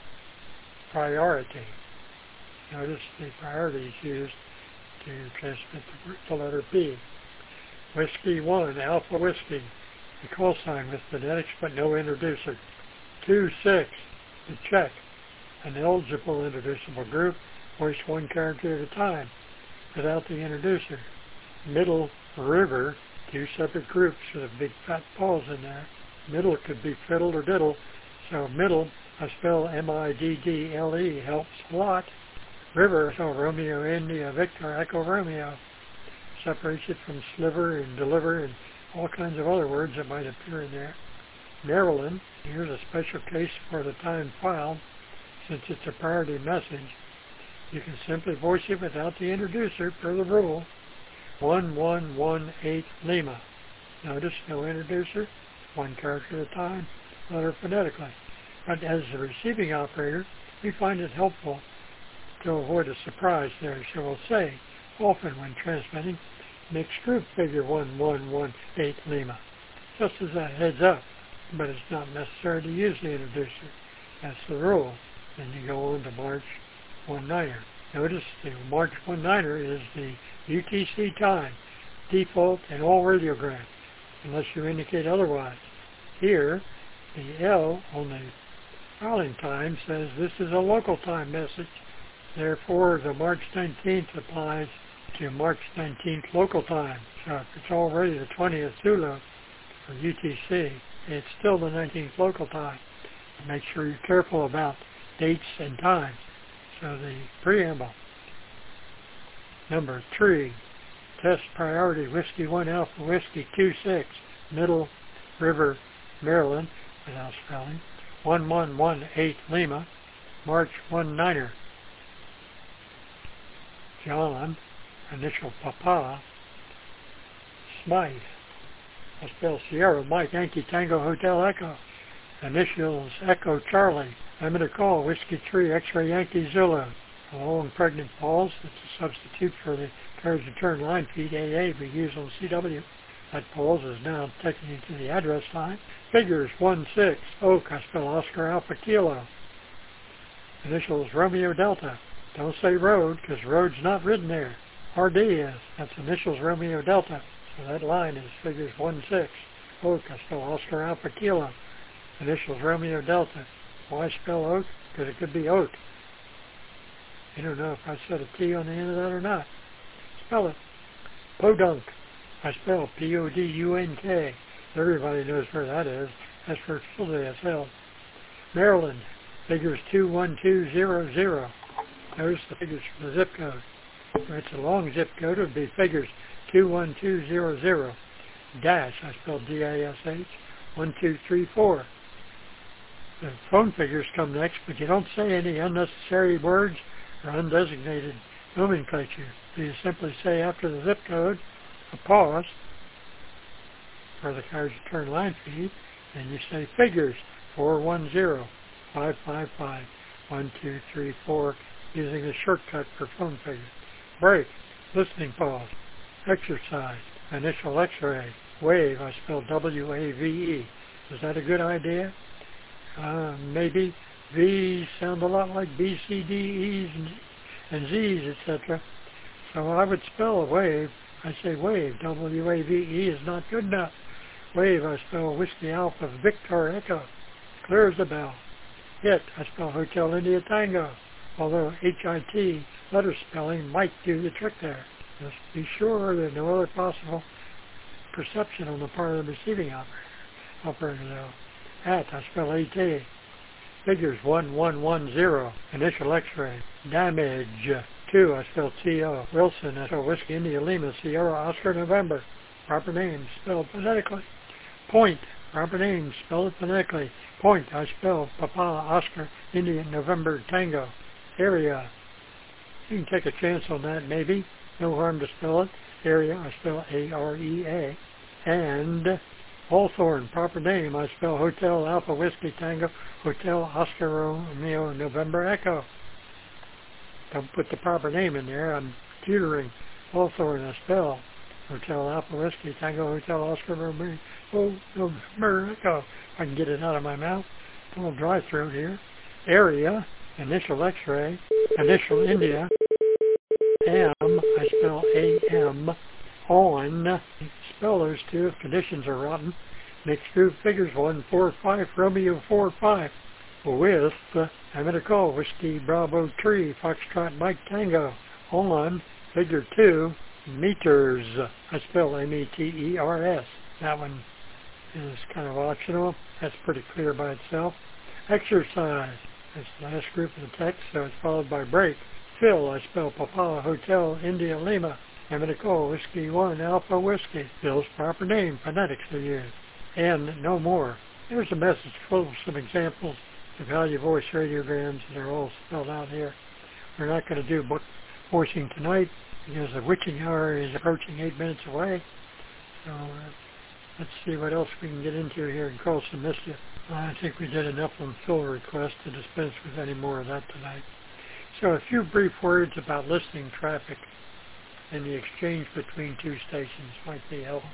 priority. Notice the priority is used to transmit the, the letter B. Whiskey one, alpha whiskey, the call sign with phonetics but no introducer. Two, six, the check, an eligible introducible group, voiced one character at a time without the introducer. Middle, river, two separate groups with a big fat pause in there. Middle could be fiddle or diddle, so middle, I spell M I D D L E, helps a lot. River, so Romeo, India, Victor, Echo, Romeo, separates it from sliver and deliver and all kinds of other words that might appear in there. Maryland, here's a special case for the time file. Since it's a priority message, you can simply voice it without the introducer per the rule. one one one eight Lima. Notice no introducer, one character at a time, letter phonetically. But as the receiving operator, we find it helpful to avoid a surprise there. So we'll say, often when transmitting, mixed group figure one one one eight Lima. Just as a heads up, but it's not necessary to use the introducer. That's the rule. Then you go on to March one niner. Notice the March one niner is the U T C time, default in all radiograms, unless you indicate otherwise. Here, the L on the filing time says this is a local time message. Therefore, the March nineteenth applies to March nineteenth local time. So if it's already the twentieth Zulu for U T C, it's still the nineteenth local time. Make sure you're careful about dates and times. So the preamble. Number three, test priority, Whiskey one Alpha Whiskey two six, Middle River, Maryland, without spelling, one one one eight Lima, March one niner. John, initial Papa, Smythe, I spell Sierra, Mike, Yankee, Tango, Hotel, Echo, initials Echo, Charlie, I'm going to call Whiskey three, X-Ray, Yankee, Zulu. A long pregnant pause, it's a substitute for the carriage return line feed A A we use on C W. That pause is now taking you to the address line. Figures one six, Oak, I spell Oscar Alpha Kilo. Initials Romeo Delta. Don't say road, because road's not written there. R D is. That's initials Romeo Delta. So that line is figures one six, Oak, I spell Oscar Alpha Kilo. Initials Romeo Delta. Why spell oak? Because it could be oat. I don't know if I said a T on the end of that or not. Spell it. Podunk. I spell P O D U N K. Everybody knows where that is. That's for facility that's held. Maryland, figures two one two zero zero. Notice the figures for the zip code. If it's a long zip code, it would be figures two one two zero zero. Dash, I spelled D A S H, one two three four. The phone figures come next, but you don't say any unnecessary words or undesignated nomenclature. You simply say after the zip code, a pause for the carriage return line feed, and you say figures four one zero, five five five, one two three four using the shortcut for phone figures. Break, listening pause, exercise, initial x-ray, wave, I spell W A V E. Is that a good idea? Uh, maybe. V's sound a lot like B, C, D, E's, and, and Z's, et cetera. So I would spell a wave. I say wave. W A V E is not good enough. Wave, I spell Whiskey Alpha Victor Echo. Clear as a bell. Hit, I spell Hotel India Tango. Although H I T letter spelling might do the trick there. Just be sure there's no other possible perception on the part of the receiving operator. Operator though. At, I spell A T. Figures one one one zero. Initial X-ray. Damage. two, I spell T O. Wilson, I spell Whiskey India Lima Sierra Oscar November. Proper name spelled phonetically. Point. Proper name spelled phonetically. Point, I spell Papa Oscar India November Tango. Area. You can take a chance on that maybe. No harm to spell it. Area, I spell A R E A. And Hawthorne, proper name, I spell Hotel Alpha Whiskey Tango, Hotel Oscar Romeo November Echo. Don't put the proper name in there. I'm tutoring Hawthorne, I spell Hotel Alpha Whiskey Tango, Hotel Oscar Romeo November Echo. If I can get it out of my mouth. A little dry throat here. Area, initial X-ray, initial India, M, I spell A M, on, spell those two if conditions are rotten. Mixed group figures one four five, Romeo four five, with, I'm going to call Whiskey Bravo Tree, Foxtrot Mike Tango, on, figure two, meters, I spell M E T E R S. That one is kind of optional. That's pretty clear by itself. Exercise. That's the last group of the text, so it's followed by break. Phil, I spell Papa Hotel India Lima. I'm going to call Whiskey one Alpha Whiskey. Phil's proper name, phonetics are used. And no more. There's a message full of some examples of value voice radiograms, and they're all spelled out here. We're not going to do book voicing tonight because the witching hour is approaching eight minutes away. So uh, let's see what else we can get into here and cause some mischief. I think we did enough on fill requests to dispense with any more of that tonight. So a few brief words about listening traffic and the exchange between two stations might be helpful.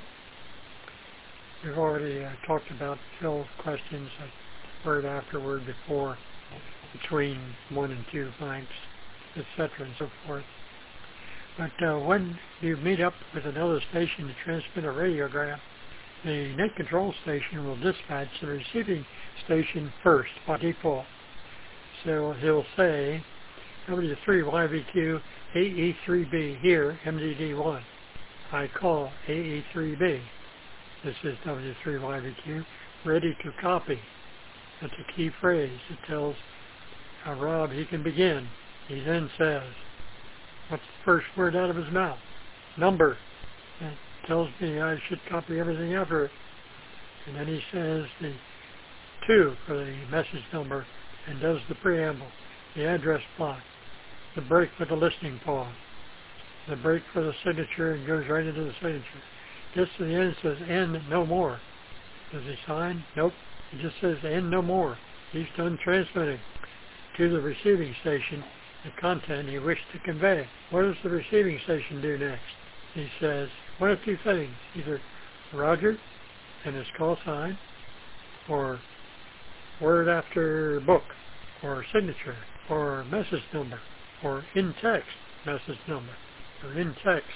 We've already uh, talked about fill questions, like word after word before, between one and two blanks, et cetera and so forth. But uh, when you meet up with another station to transmit a radiogram, the net control station will dispatch the receiving station first by default. So he'll say, W three Y V Q A E three B here, M D D one. I call A E three B. This is W three Y V Q, ready to copy. That's a key phrase. It tells uh, Rob he can begin. He then says, what's the first word out of his mouth? Number. It tells me I should copy everything after it. And then he says the two for the message number and does the preamble, the address block, the break for the listening pause, the break for the signature, and goes right into the signature. Gets to the end and says, end no more. Does he sign? Nope. He just says, end no more. He's done transmitting to the receiving station the content he wished to convey. What does the receiving station do next? He says one of two things, either Roger and his call sign, or word after book, or signature, or message number, or in text message number, or in text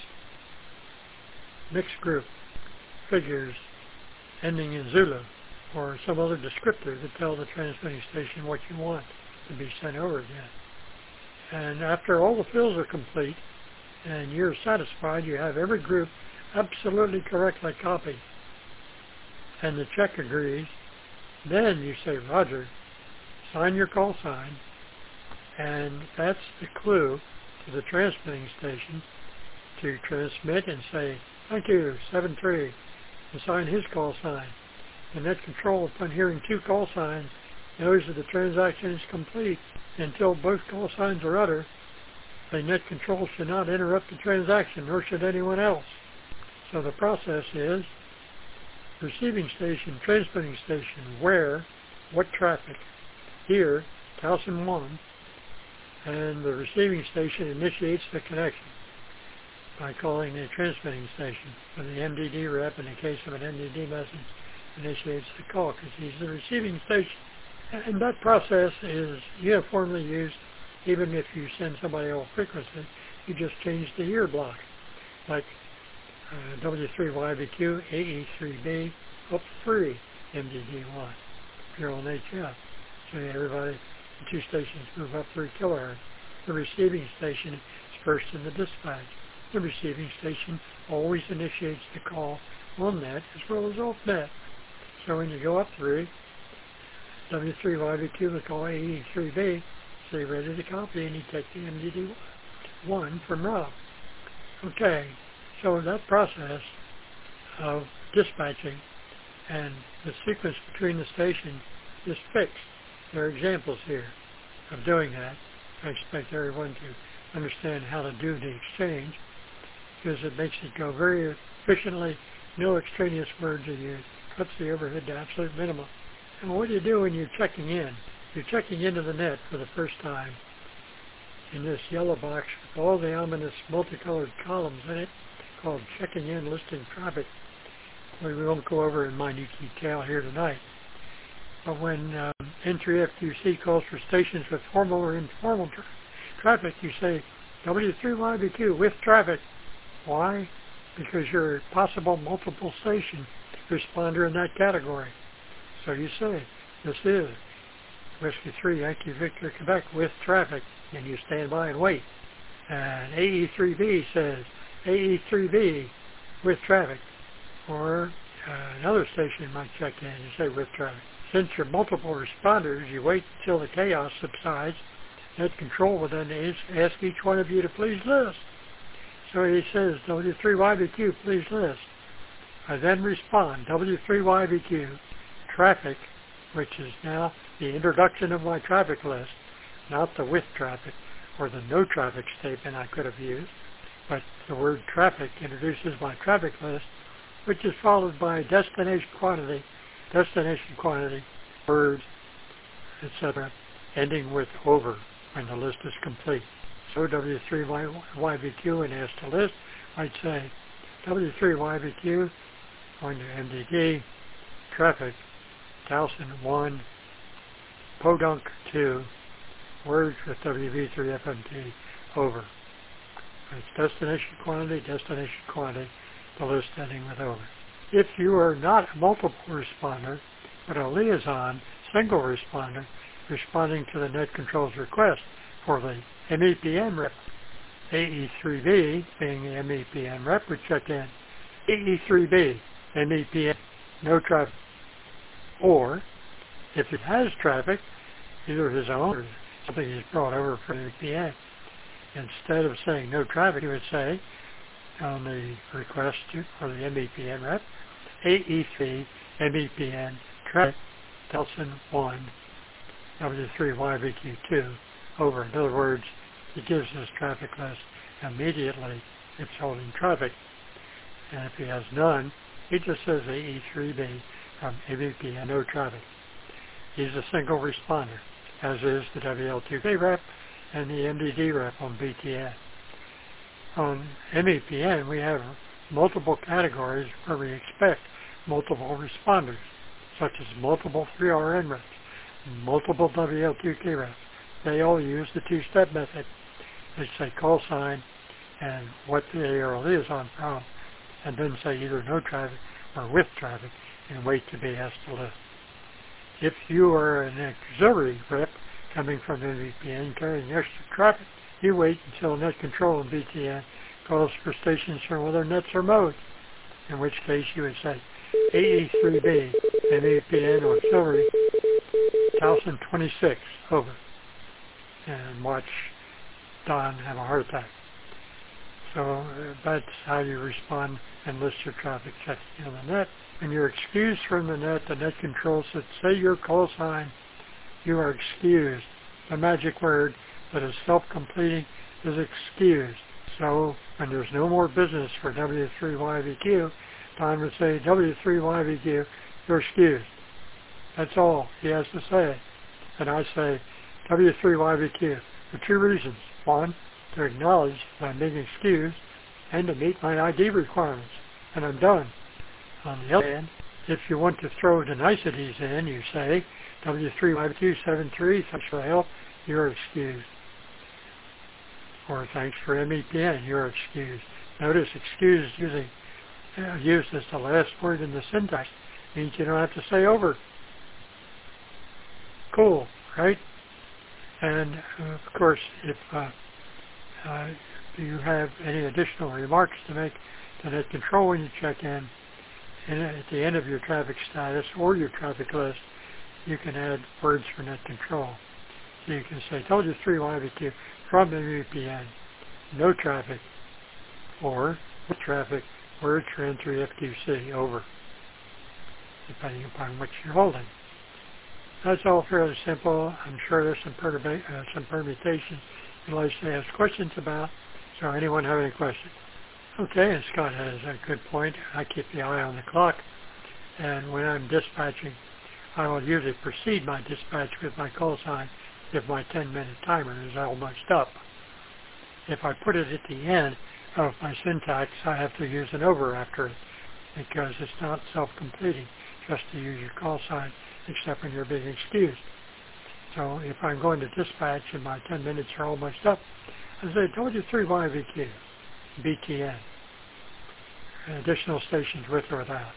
mixed group figures ending in Zulu, or some other descriptor to tell the transmitting station what you want to be sent over again. And after all the fills are complete and you're satisfied you have every group absolutely correctly copied and the check agrees, Then you say, Roger, sign your call sign, and that's the clue to the transmitting station to transmit and say, thank you, seven three, and sign his call sign. The net control, upon hearing two call signs, knows that the transaction is complete. Until both call signs are uttered, the net control should not interrupt the transaction, nor should anyone else. So the process is receiving station, transmitting station, where, what traffic, here, Towson one, and the receiving station initiates the connection by calling the transmitting station. For the M D D rep, in the case of an M D D message, initiates the call because he's the receiving station. And that process is uniformly used even if you send somebody off frequency. You just change the ear block. Like uh, W three Y B Q, A E three B, up three M D D one. If you're on H F. So everybody, the two stations move up three kilohertz. The receiving station is first in the dispatch. The receiving station always initiates the call on net as well as off net. So when you go up three, W three Y B Q will call A E three B, say ready to copy, and you take the M D D one from Rob. Okay, so that process of dispatching and the sequence between the stations is fixed. There are examples here of doing that. I expect everyone to understand how to do the exchange because it makes it go very efficiently. No extraneous words are used. Cuts the overhead to absolute minimum. And what do you do when you're checking in? You're checking into the net for the first time in this yellow box with all the ominous multicolored columns in it called checking in listing traffic. We won't go over in minute detail here tonight. But when um, N three F Q C calls for stations with formal or informal tra traffic, you say W three Y B Q with traffic. Why? Because you're a possible multiple station responder in that category. So you say, this is Whiskey three Yankee Victor Quebec with traffic, and you stand by and wait. And A E three B says, A E three B with traffic. Or uh, another station might check in and say with traffic. Since you're multiple responders, you wait until the chaos subsides. Net control will then ask each one of you to please list. So he says, W three Y B Q, please list. I then respond, W three Y B Q, traffic, which is now the introduction of my traffic list, not the with traffic or the no traffic statement I could have used, but the word traffic introduces my traffic list, which is followed by destination quantity, destination quantity, words, et cetera, ending with over when the list is complete. So W three Y B Q and asked to list, I'd say W three Y B Q, going to M D D, traffic, Towson one, Podunk two, words with W V three F M T, over. It's destination quantity, destination quantity, the list ending with over. If you are not a multiple responder, but a liaison, single responder, responding to the net control's request for the M E P N rep, A E three B being the M E P N rep, would check in A E three B, M E P N, no traffic. Or, if it has traffic, either his own or something he's brought over for M E P N, instead of saying no traffic, he would say on the request to, for the M E P N rep, A E three M E P N traffic, Towson one, W three Y B Q two, over. In other words, it gives his traffic list immediately. It's holding traffic. And if he has none, he just says A E three B from M E P N, no traffic. He's a single responder, as is the W L two K rep and the M D D rep on B T N. On M E P N, we have multiple categories where we expect multiple responders, such as multiple three R N reps, multiple W L two K reps. They all use the two-step method. They say call sign and what the A R L is on from, and then say either no traffic or with traffic, and wait to be asked to list. If you are an auxiliary rep coming from M E P N carrying extra traffic, you wait until net control in B T N calls for stations from other nets or modes, in which case you would say A E three B, M E P N auxiliary, Towson twenty-six, over. And watch Don have a heart attack. So uh, that's how you respond and list your traffic checking on the net. When you're excused from the net, the net control said, say your call sign, you are excused. The magic word that is self-completing is excused. So when there's no more business for W three Y V Q, Don would say, W three Y V Q, you're excused. That's all he has to say. And I say, W three Y V Q, for two reasons. One, to acknowledge that I'm being excused, and to meet my I D requirements. And I'm done. On the other hand, if you want to throw the niceties in, you say, W three Y V Q seven three, thanks for the help, you're excused. Or thanks for M E P N, you're excused. Notice excused using, uh, used as the last word in the syntax means you don't have to say over. Cool, right? And uh, of course, if uh, uh, you have any additional remarks to make to net control when you check in, and at the end of your traffic status or your traffic list, you can add words for net control. So you can say W three Y V Q from M E P N, no traffic, or with traffic, words for entry F Q C, over, depending upon what you're holding. That's all fairly simple. I'm sure there's some, perturba- uh, some permutations you'd like to ask questions about. So anyone have any questions? Okay, and Scott has a good point. I keep the eye on the clock. And when I'm dispatching, I will usually precede my dispatch with my call sign if my ten-minute timer is almost up. If I put it at the end of my syntax, I have to use an over after it because it's not self-completing just to use your call sign except when you're being excused. So if I'm going to dispatch and my ten minutes are almost up, I say W three Y V Q, B T N, additional stations with or without.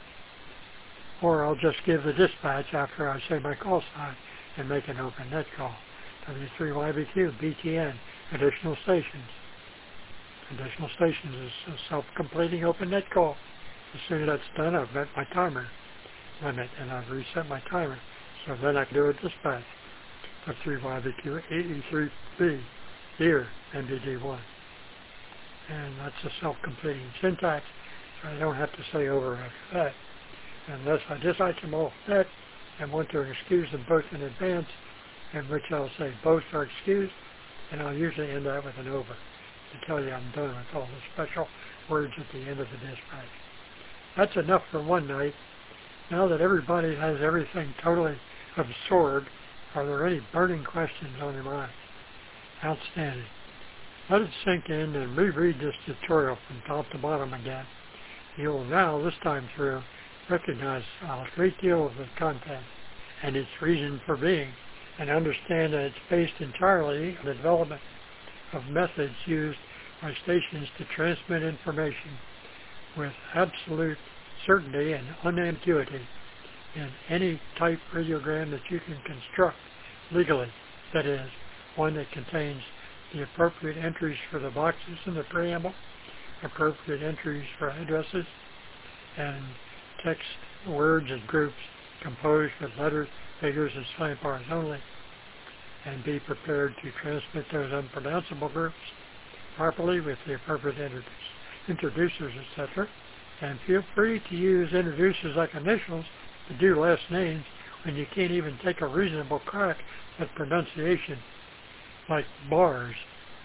Or I'll just give the dispatch after I say my call sign and make an open net call. W three Y V Q, B T N, additional stations. Additional stations is a self-completing open net call. As soon as that's done, I've met my timer limit and I've reset my timer. So then I can do a dispatch of three Y V Q A E three B here, M B D one. And that's a self-completing syntax, so I don't have to say over after that. Unless I dispatch them off net and want to excuse them both in advance, in which I'll say both are excused, and I'll usually end that with an over to tell you I'm done with all the special words at the end of the dispatch. That's enough for one night. Now that everybody has everything totally absorbed, are there any burning questions on your mind? Outstanding. Let it sink in and reread this tutorial from top to bottom again. You will now, this time through, recognize a great deal of the content and its reason for being, and understand that it's based entirely on the development of methods used by stations to transmit information with absolute certainty and unambiguity in any type radiogram that you can construct legally. That is, one that contains the appropriate entries for the boxes in the preamble, appropriate entries for addresses, and text words and groups composed with letters, figures, and sign bars only, and be prepared to transmit those unpronounceable groups properly with the appropriate introduce, introducers, et cetera. And feel free to use introducers like initials to do last names when you can't even take a reasonable crack at pronunciation, like bars.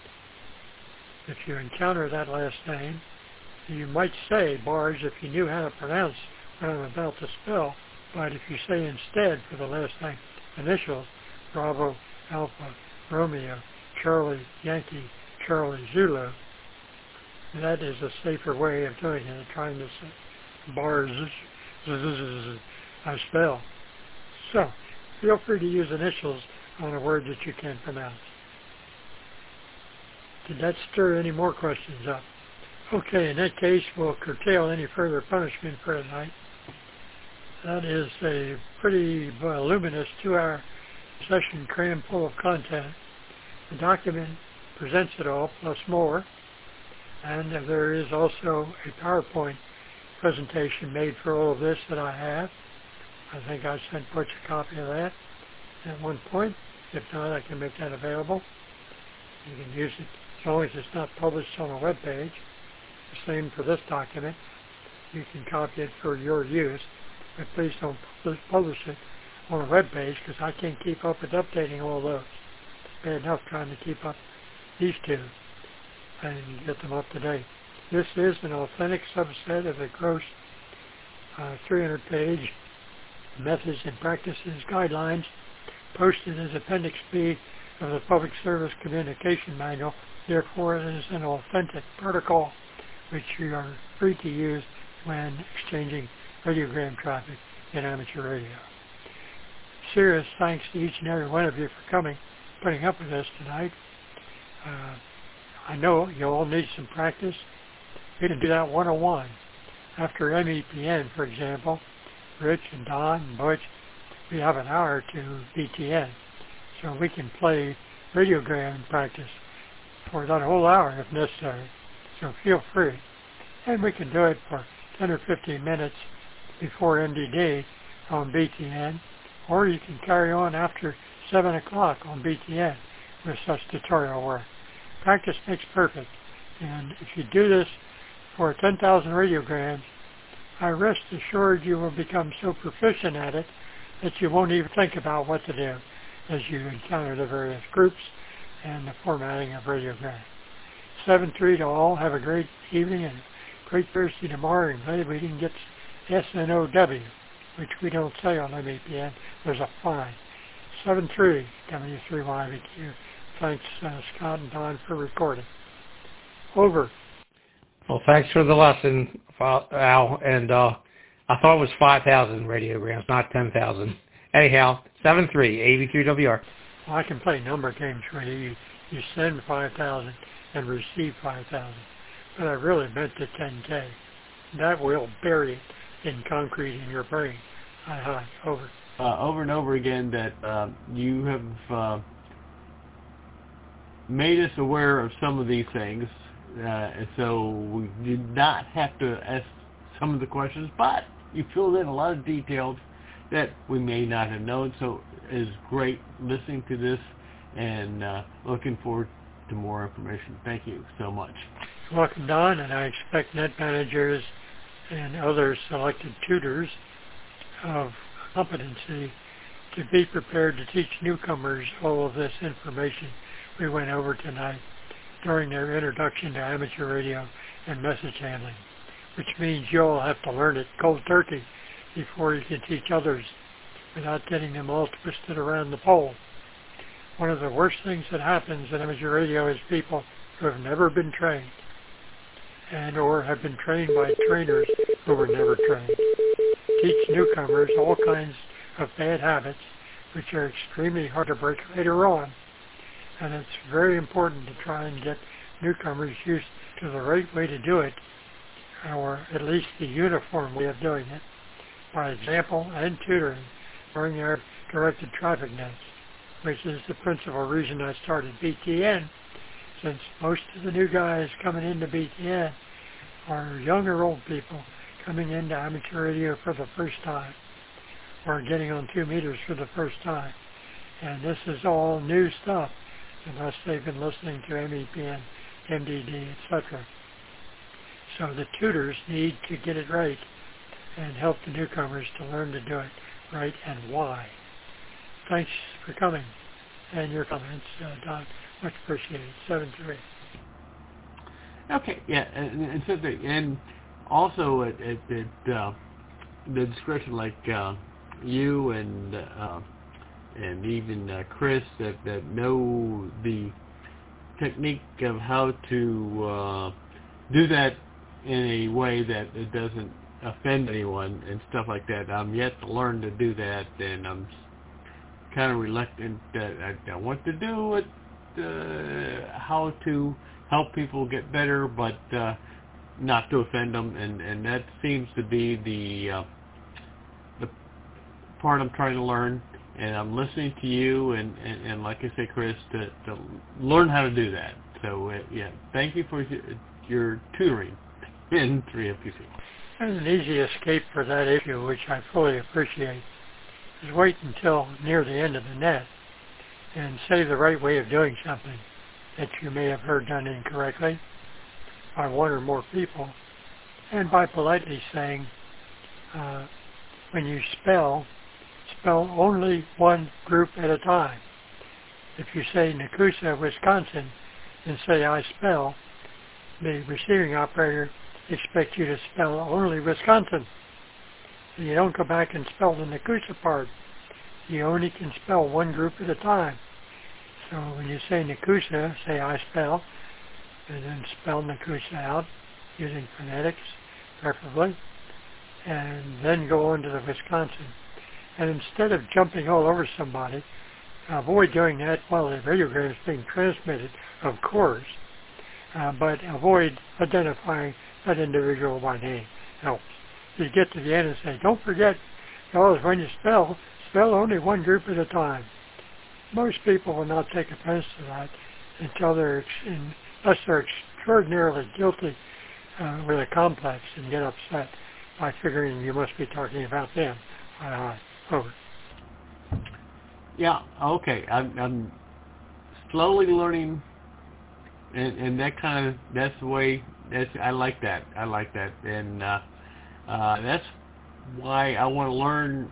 If you encounter that last name, you might say bars if you knew how to pronounce what I'm about to spell, but if you say instead for the last name initials, Bravo, Alpha, Romeo, Charlie, Yankee, Charlie, Zulu, that is a safer way of doing it, trying to say bars, I spell. So, feel free to use initials on a word that you can't pronounce. Did that stir any more questions up? Okay, in that case, we'll curtail any further punishment for tonight. That is a pretty voluminous two-hour session crammed full of content. The document presents it all, plus more. And there is also a PowerPoint presentation made for all of this that I have. I think I sent Butch a copy of that at one point. If not, I can make that available. You can use it as long as it's not published on a web page. The same for this document. You can copy it for your use, but please don't publish it on a web page because I can't keep up with updating all those. Bad enough trying to keep up these two and get them up to date. This is an authentic subset of the gross uh, three hundred page Methods and Practices Guidelines posted as Appendix B of the Public Service Communication Manual. Therefore, it is an authentic protocol which you are free to use when exchanging radiogram traffic in amateur radio. Serious thanks to each and every one of you for coming, putting up with us tonight. Uh, I know you all need some practice. We can do that one-on-one. After M E P N, for example, Rich and Don and Butch, we have an hour to B T N. So we can play radiogram practice for that whole hour if necessary. So feel free. And we can do it for ten or fifteen minutes before M D D on B T N, or you can carry on after seven o'clock on B T N with such tutorial work. Practice makes perfect, and if you do this for ten thousand radiograms, I rest assured you will become so proficient at it that you won't even think about what to do as you encounter the various groups and the formatting of radiograms. seven three to all. Have a great evening and great Thursday tomorrow, and glad we didn't get S N O W, which we don't say on M E P N. There's a fine. seven three W three Y V Q. Thanks, uh, Scott and Don, for recording. Over. Well, thanks for the lesson, Al. And uh, I thought it was five thousand radiograms, not ten thousand. Anyhow, seven three A V three W R. Well, I can play number games with you. You, you send five thousand and receive five thousand. But I really meant the ten K. That will bury it in concrete in your brain. Hi, hi. Over. Uh, over and over again that uh, you have uh, made us aware of some of these things. Uh, and so we did not have to ask some of the questions, but you filled in a lot of details that we may not have known. So it's great listening to this and uh, looking forward to more information. Thank you so much. Welcome, Don, and I expect net managers and other selected tutors of competency to be prepared to teach newcomers all of this information we went over tonight during their introduction to amateur radio and message handling, which means you all have to learn it cold turkey before you can teach others without getting them all twisted around the pole. One of the worst things that happens in amateur radio is people who have never been trained and or have been trained by trainers who were never trained. Teach newcomers all kinds of bad habits which are extremely hard to break later on. And it's very important to try and get newcomers used to the right way to do it, or at least the uniform way of doing it, by example and tutoring during our directed traffic nets, which is the principal reason I started B T N, since most of the new guys coming into B T N are young or old people coming into amateur radio for the first time, or getting on two meters for the first time. And this is all new stuff, unless they've been listening to M E P N, M D D, et cetera. So the tutors need to get it right and help the newcomers to learn to do it right and why. Thanks for coming and your comments, uh, Don. Much appreciated. seven three. Okay, yeah, and, and, so the, and also at, at, at uh, the discretion, like uh, you and uh, and even uh, Chris that, that know the technique of how to uh, do that in a way that it doesn't offend anyone and stuff like that. I'm yet to learn to do that, and I'm kind of reluctant that I, I want to do it, uh, how to help people get better, but uh, not to offend them, and, and that seems to be the uh, the part I'm trying to learn. And I'm listening to you, and, and, and like I say, Chris, to, to learn how to do that. So, uh, yeah, thank you for your, your tutoring in three F P C. And an easy escape for that issue, which I fully appreciate, is wait until near the end of the net and say the right way of doing something that you may have heard done incorrectly by one or more people, and by politely saying, uh, when you spell, spell only one group at a time. If you say Nakusa, Wisconsin, and say I spell, the receiving operator expects you to spell only Wisconsin. So you don't go back and spell the Nakusa part. You only can spell one group at a time. So when you say Nakusa, say I spell, and then spell Nakusa out using phonetics, preferably, and then go on to the Wisconsin. And instead of jumping all over somebody, avoid doing that while the radiogram is being transmitted, of course, uh, but avoid identifying that individual by name. Helps. You get to the end and say, don't forget, fellas, when you spell, spell only one group at a time. Most people will not take offense to that until they're, in, unless they're extraordinarily guilty uh, with a complex and get upset by figuring you must be talking about them. Aye, aye. Over. Yeah, okay. I'm, I'm slowly learning, and, and that kind of, that's the way, that's, I like that. I like that. And uh, uh, that's why I want to learn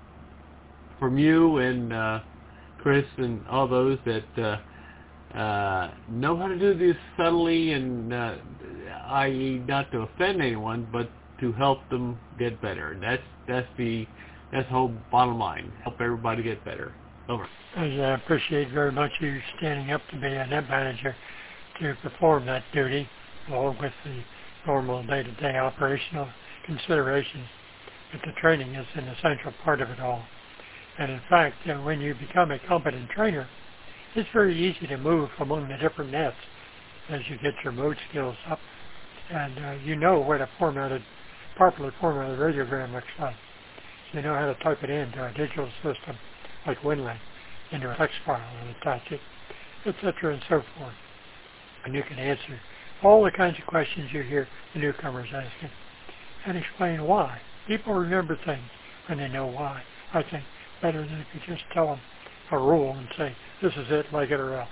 from you and uh, Chris and all those that uh, uh, know how to do this subtly, and uh, that is not to offend anyone, but to help them get better. And that's, that's the, that's the whole bottom line. Help everybody get better. Over. I uh, appreciate very much you standing up to be a net manager to perform that duty, along with the normal day-to-day operational considerations. But the training is an essential part of it all. And in fact, uh, when you become a competent trainer, it's very easy to move among the different nets as you get your mode skills up. And uh, you know what a formatted, properly formatted radiogram looks like. You know how to type it into a digital system like WinLink, into a text file and attach it, et cetera and so forth. And you can answer all the kinds of questions you hear the newcomers asking and explain why. People remember things when they know why, I think, better than if you just tell them a rule and say, this is it, like it or else.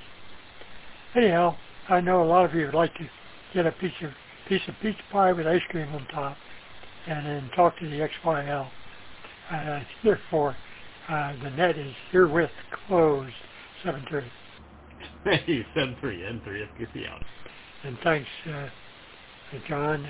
Anyhow, I know a lot of you would like to get a piece of, piece of peach pie with ice cream on top and then talk to the X Y L. Uh, therefore, Uh, the net is herewith closed. seven three. Hey, seven three, N three, F Q C out. And thanks uh, to John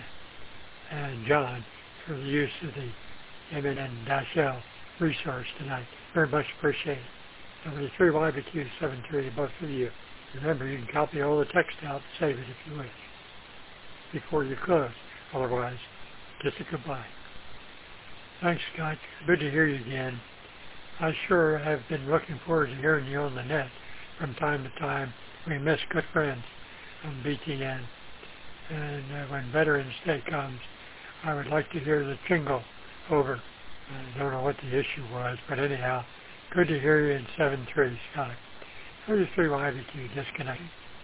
and John for the use of the M N N L resource tonight. Very much appreciated. W three Y B Q seven three, both of you. Remember, you can copy all the text out and save it if you wish before you close. Otherwise, just a goodbye. Thanks, Scott. Good to hear you again. I sure have been looking forward to hearing you on the net from time to time. We miss good friends on B T N. And uh, when Veterans Day comes, I would like to hear the jingle over. I don't know what the issue was, but anyhow, good to hear you in seven three, Scott. thirty-three Y B Q disconnected.